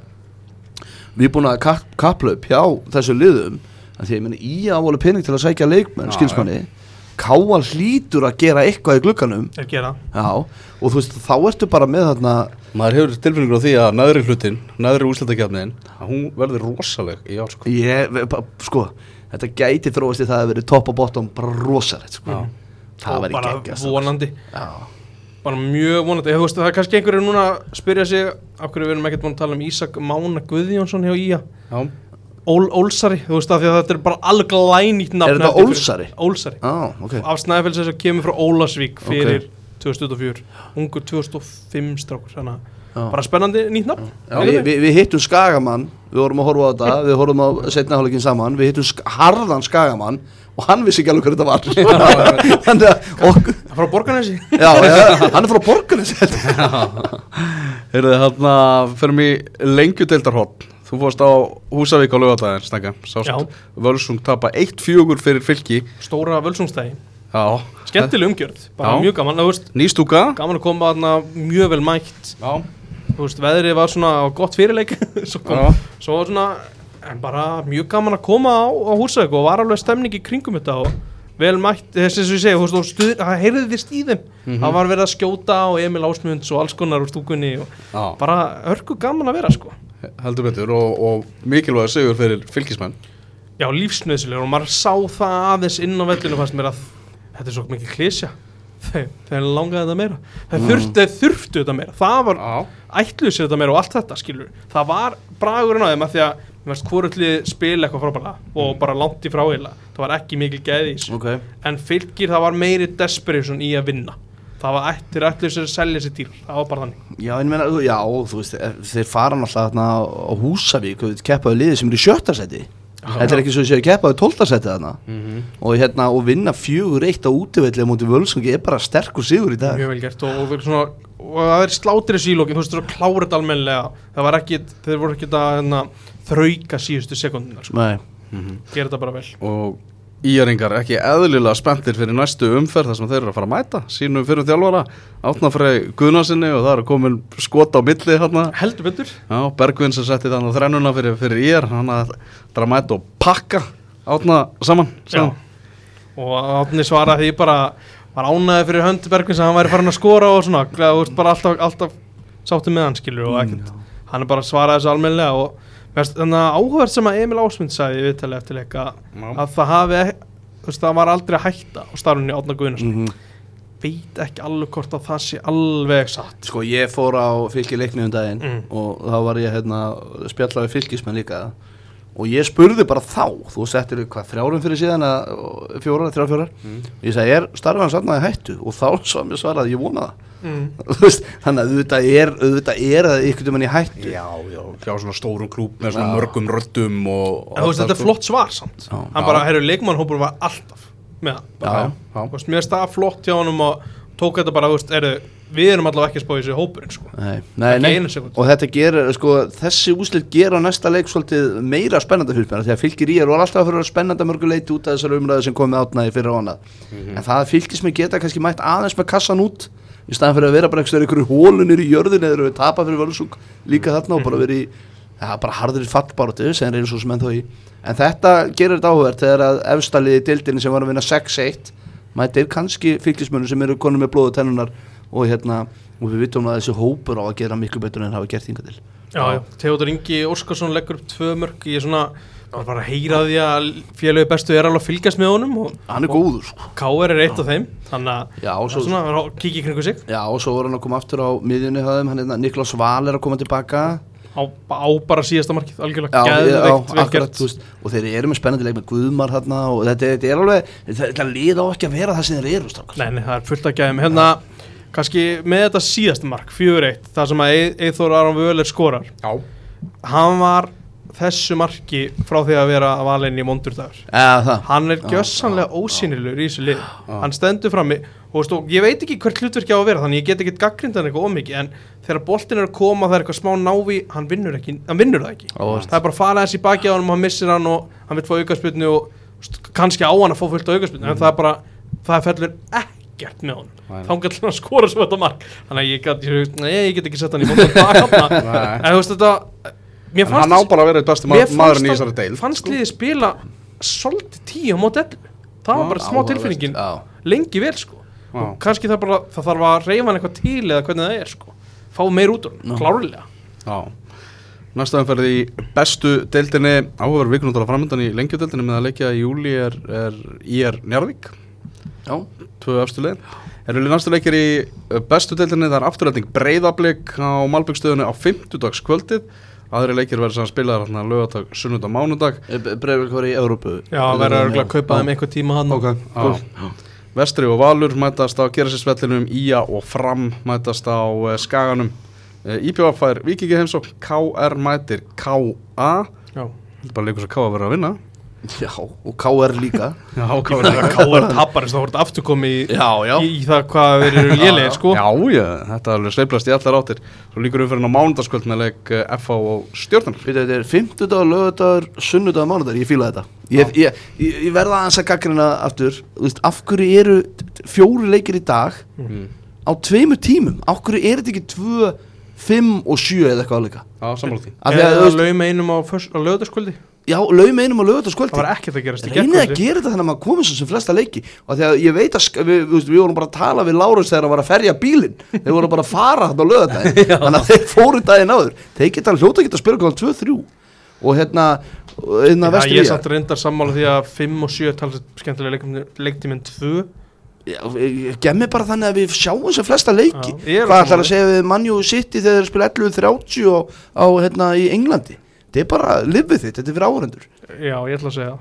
við erum búin að kap, kaplaup hjá þessu liðum en því ég meni í ávalu pening til að sækja leikmenn skilsmanni K A hlýtur að gera eitthvað í glugganum er gera já, og þú veist þá ertu bara með þarna maður hefur tilfinningur á því að neðri hlutin neðri úrslitakeppnin að hún verður rosaleg í ár sko. Ég, sko þetta gæti þróast í það að verið top og bottom bara rosalegt sko. það og bara geggjast, vonandi já. Bara mjög vonandi ég, veist, það er kannski einhverju núna að spyrja sig af hverju við erum ekkert búin að tala um Ísak Mána Guðjónsson hjá Í A Ól, Ólsari, þú veist að því að þetta er bara alveg glænýtt nafn. Er þetta Ólsari? Ólsari. Ah, ok. Af Snæfells sem kemur frá Ólasvík fyrir okay. tvö þúsund tuttugu og fjögur. Ungur tvö þúsund og fimm strákur, þannig að ah. bara spennandi nýtt nafn. Já, við, við, við hittum Skagamann, við vorum að horfa á þetta, við horfum á seinni hálfleikinn saman, við hittum sk- harðan Skagamann og hann vissi ekki alveg hvað þetta var. Þannig að okkur... Hann frá Borgarnesi? Já, ja, hann er frá Borgarnesi. Heyrðu, hérna, fyrir mig lengjudeildarhorn. þú fórst á Húsavík á laugardaginn, snakka, sást Völsung tapa eitt fjögur fyrir Fylki. Stóra Völsungstæði. Já. Skemmtileg umgjörð, bara Já. mjög gaman, þú veist. Nýstúka. Gaman að koma þarna mjög vel mætt. Já. Þú veist, veðrið var svona gott fyrirleik, svo kom, svo var svona, en bara mjög gaman að koma á, á Húsavík og var alveg stemning í kringum þetta og vel mætt, þess að ég segi, þú veist, stuð, það heyrðist í þeim, mm -hmm. það var verið að skjóta og Emil Ásmunds og alls konar úr stúkunni og Já. bara hörku gaman að vera, sko. Heldur betur og, og mikilvæg sigur fyrir fylkismenn. Já, lífsnauðsynlegur og maður sá það aðeins inn á vellinu fannst mér að þetta er svo mikið klísja, þeir, þeir langaði þetta meira, þeir mm. þurftu, þeir þurftu þetta meira, það var ætluð sér þetta meira og allt þetta, skilur, það var bragurinn á þeim að því að mér veist hvorullið spila eitthvað frábælega og bara langt í frá eila, það var ekki mikil gæði í þessu, okay. en Fylkir það var meiri desperation í að vinna, það var ættir ætluð sér að selja sér dýr, það var bara þannig. Já, en meina, já, þú veist, þeir fara náttúrulega þarna á Húsavík og keppaðu liðið sem er í sjötta seti. Þetta er ekki svo að séu keppaðu tólfta seti þarna mm -hmm. og hérna og vinna fjögur eitt á útivelli á móti Völsungi er bara sterkur sigur í dag. Mjög vel gert og, og, svona, og það er slátir þessu í lókin, þú veist, það er klárat almennilega, það var ekki, þeir voru ekki að hérna, þrauka síðustu sekundunar, sko. Nei. Mm-hmm. Gera þetta bara vel. Og íringar ekki eðlilega spenntir fyrir næstu umferð þar sem þeir eru að fara að mæta sínum fyrir þjálfara, Árna Frey Guðnarsinni og það er komin skot á milli hérna. Heldur betur. Já, Bergvin sem setti þannig þrennuna fyrir, fyrir í er, hann að það að mæta og pakka Árna saman. Já, og Árni svaraði því bara, var ánæði fyrir hönd Bergvin sem hann væri farin að skora og svona, glæði, bara alltaf, alltaf sáttu með hann, skilur, og ekkert. Mm, hann er bara svaraði þessu almennilega og þannig að áhugavert sem að Emil Ásmund sagði í viðtali eftir leik að það hafi, þú veist, það var aldrei að hætta á starfunni Árna Guðnarsson. Mm -hmm. Veit ekki alveg hvort að það sé alveg satt. Sko, ég fór á Fylki leikni um daginn mm. og þá var ég hérna spjallaði fylkismenn líka og ég spurði bara þá, þú settir hvað þrjárum fyrir síðan að fjórar, þrjár fjórar mm. og ég sagði, er starfan hans aðnaði hættu og þá svo mér svaraði, ég vona það. Mm. Þannig að auðvitað er auðvitað er það ykkur um hann í hættu. Já, já, já, svona stórum klúb með svona já. mörgum röddum og en þú veist, þetta er flott svar samt. Já. Hann bara, herru, leikmannhópur var alltaf með það. Þú veist, mér finnst það flott hjá honum og tók þetta bara, þú veist, eru við erum allavega ekki að spá í þessu hópurinn, sko. Nei, nei, nei. Og þetta gerir, sko, þessi úrslit gera næsta leik svolítið meira spennandi fyrir mér, því að Fylkir í er og alltaf fyrir að spennanda mörgu leiti út af þessari umræðu sem komið átnaði fyrir og annað. Mm-hmm. En það að Fylkismenn geta kannski mætt aðeins með kassan út í staðan fyrir að vera bara einhverju hólunir í jörðin eða við tapa fyrir Völsung líka þarna og bara verið í, ja, bara harður í fallbaráttu sem reynir svo sem enn þó í. En þetta gerir þetta áhugavert þegar að efstaliði í deildinni sem var að vinna sex eitt mætir kannski Fylkismönnum sem eru konum með blóðu tennunar og hérna og við vitum að þessi hópur á að gera miklu betur en hafa gert hingað til. Já, já, Theodor Ingi Óskarsson leggur upp tvö mörk í svona, það var að heyra því að félagi bestu er alveg að fylgjast með honum og hann er góður, sko. K R er eitt af þeim, þannig að svona kíkja í kringu sig. Já, og svo voru hann að koma aftur á miðjunni höfum, hann er Niklas Val er að koma tilbaka. Á, á bara síðasta markið, algjörlega geðveikt vel gert. Og þeir eru með spennandi leik með Guðmar hérna og þetta, þetta er alveg, þetta liða á ekki að vera það sem þeir eru, strákar. Nei, nei, það er fullt að gæðum. Hérna, kannski með þetta síðasta mark, fjögur eitt, það sem að Eyþór Aron Völer skorar. Já. Hann var þessu marki frá því að vera valinn í Mondurdagur. Ja, hann er gjössanlega ósýnilegur í þessu lið. Hann stendur frammi og stó, ég veit ekki hvert hlutverki á að vera, þannig ég get ekki gagnrýndan eitthvað ómikið, en þegar boltinn er að koma það er eitthvað smá návi, hann vinnur ekki, hann vinnur það ekki. Ó, það er bara að fara þessi í baki á hann og hann missir hann og hann vil fá aukaspyrnu og kannski á hann að fá fullt á aukaspyrnu, mm. en það er bara, það fellur ekkert með hann. Þá getur hann að skora svo þetta mark. Þannig að ég get, nei, ég get ekki sett hann í Mondurdagur. En þú veist þetta, mér fannst hann á bara að vera eitt besti maðurinn í þessari deil. Mér fannst liðið spila svolítið tíu á móti ellefu. Það var bara smá tilfinningin lengi vel, sko. Og kannski það bara, það þarf að reyfa hann eitthvað til eða hvernig það er, sko. Fá meir út úr hann, klárlega. Já. Næsta umferð í bestu deildinni, áhugaverð vikunúttalega framöndan í lengjudeildinni með að leikja í júli er, er í er Njarðvík. Já. Tvö efstu liðin. Eru næstu leikir í bestu deildinni, það er afturræting Breiðablik á Malbyggstöðunni á fimmtudagskvöldið. Aðri leikir verður sem spilaðar hérna laugardag, sunnudag, mánudag. Breiðablik var í Evrópu. Já, verður örgulega að kaupa þeim einhver tíma hann. Ok, cool. Vestri og Valur mætast á Gerðisvellinum, Í A og Fram mætast á uh, Skaganum. uh, Í P V fær Víkingi heimsókn, K R mætir K A. Já. Þetta er bara leikur sem K A verður að vinna. Já, og K R líka Já, K R líka K R tapparist, þá voru þetta aftur komið í, já, já. í, í það hvað þeir eru lélegir sko. Já, já, þetta er alveg sveiflast í allar áttir. Svo líkur umferðin á mánudagskvöld með leik F H og Stjörnunar. Þetta er fimmtudagur, laugardagur, sunnudagur, mánudagur, ég fíla þetta. Ég, ég, ég, ég verða aðeins að gaggrina aftur, þú veist, af hverju eru fjóri leikir í dag mm. á tveimur tímum? Af hverju er þetta ekki tvö, fimm og sjö eða eitthvað áleika? Já, sammála því. Eða laum einum á, á laugardagskvöldi? Já, laum einum á laugardagskvöldi. Það var ekkert að gerast í gærkvöldi. Reynið að gera þetta þannig að maður komið svo sem flesta leiki. Og því að ég veit að við, við, við vorum bara að tala við Lárus þegar hann var að ferja bílinn. Þeir voru bara að fara þarna á laugardaginn. Þannig að þeir fóru daginn áður. Þeir geta hljóta geta að spila kláðan tvö þrjú. Og hérna, hérna vestur ég. Ég satt reyndar sammála því að fimm og sjö talsett skemmtilega leiktíminn tvö. Gemmi bara þannig að við sjáum sem flesta leiki. Já, hvað ætlar að segja við Man U City þegar þeir spila ellefu þrjátíu á, á hérna í Englandi? Þetta er bara lifið þitt, þetta er fyrir áhörendur. Já, ég ætla að segja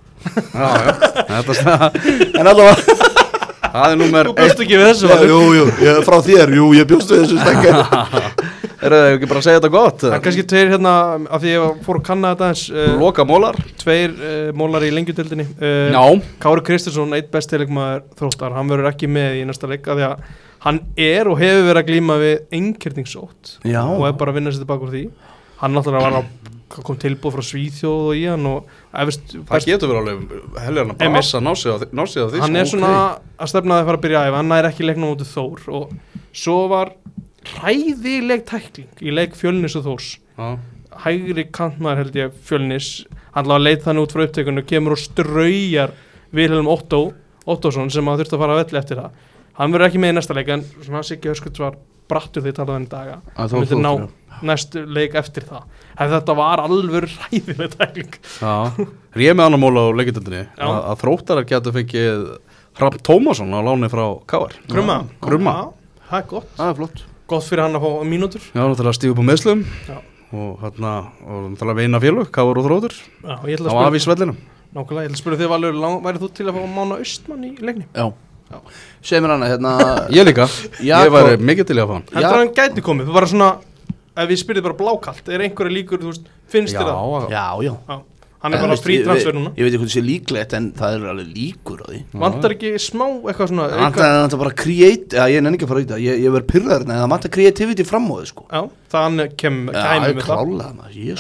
Já, já, þetta er en allavega það er númer Þú bjóst ekki við þessu? Já, jú, jú, ég, frá þér, jú, ég bjóst við þessu stekki. Er það ekki bara að segja þetta gott? Það er kannski tveir hérna, af því ég fór að kanna þetta eins uh, Loka mólar Tveir uh, mólar í lengjutildinni uh, Já Kári Kristinsson, eitt besti leikmaður Þróttar, hann verður ekki með í næsta leik af því að hann er og hefur verið að glíma við einkerningssótt og er bara að vinna sér tilbaka úr því. Hann náttúrulega var að kom tilbúð frá Svíþjóð og í hann og efist, það getur verið alveg helgar að brasa ná sig á því. Hann er svona okay. að stefna að fara að byrja að æfa, hann er ekki leiknum út í Þór og svo var hræðileg tækling í leik Fjölnis og Þórs ah. hægri kantmaður held ég Fjölnis, hann lág að leita þannig út frá upptökunum og kemur og straujar Vilhelm Otto Ottosson sem að þurfti að fara að velli eftir það. Hann verður ekki með í næsta leik en svona Siggi Höskulds var brattur því talaði hann í daga hann myndi ná næstu leik eftir það en þetta var alveg ræðileg tækling. Ég er með annar mól á leikjutildinni að, að Þróttarar getur fengið Hrafn Tómasson á láni frá K R. Krumma. Krumma. Það er gott. Það er flott. Gott fyrir hann að fá mínútur. Já, það er að stíga upp á meðslum og hérna og það er að vinna félög, K R og Þróttur á afísvellinum. Nákvæmlega, ég ætla að spyrja þig Valur, værið þú til að fá Mána Austmann í leikni? Já. Já. Segð mér hana, hérna Ég líka, ég væri mikið til að fá hann. Heldur að hann gæti komið, þú var svona ef við spyrðum bara blákalt, er einhverja líkur, þú veist, finnst þér það? Já, já, já. Hann er en bara frítransfer núna. Ég veit ekki hvað það sé líklegt, en það er alveg líkur á því. Vantar ekki smá eitthvað svona? Vantar þetta bara create, já, ég er nenni ekki að fara í það, ég, ég verð pyrraður, en það vantar creativity fram á þau, sko. Já, þannig kem, kæmi með það. Já,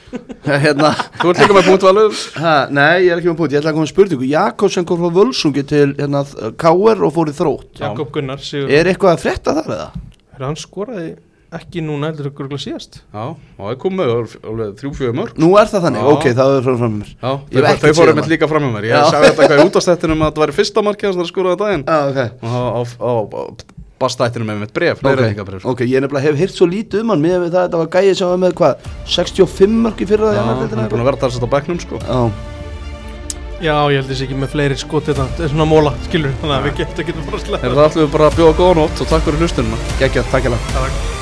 hérna, þú ert líka með punkt Valur? Nei, ég er ekki með punkt, ég ætla að koma með spurningu. Jakobsen kom frá Völsungi til hérna, K R og fór í Þrótt. Jakob Gunnar Sigur. Er eitthvað að frétta þar eða? Hann skoraði ekki núna heldur ykkur síðast. Já, og það kom með þrjú fjögur mörg. Nú er það þannig, ok, það er fram með mér. Já, þau fórum með líka fram með mér. Ég sagði þetta eitthvað í útastættinum að það væri fyrsta markið sem það skoraði daginn. Já, ok. Og bastættinu með mitt bref, okay. ok, ég nefnilega hef heyrt svo lítið um hann með það, þetta var gæið sem var með hvað sextíu og fimm mörk í fyrra já, hann er búin að vera þar sett á bekknum sko já, já ég held þessi ekki með fleiri skot þetta, þetta er svona móla, skilur þannig að við getum, getum bara að sleppa er það allir bara að bjóða góða nótt og takk fyrir hlustununa geggjað, takk hjá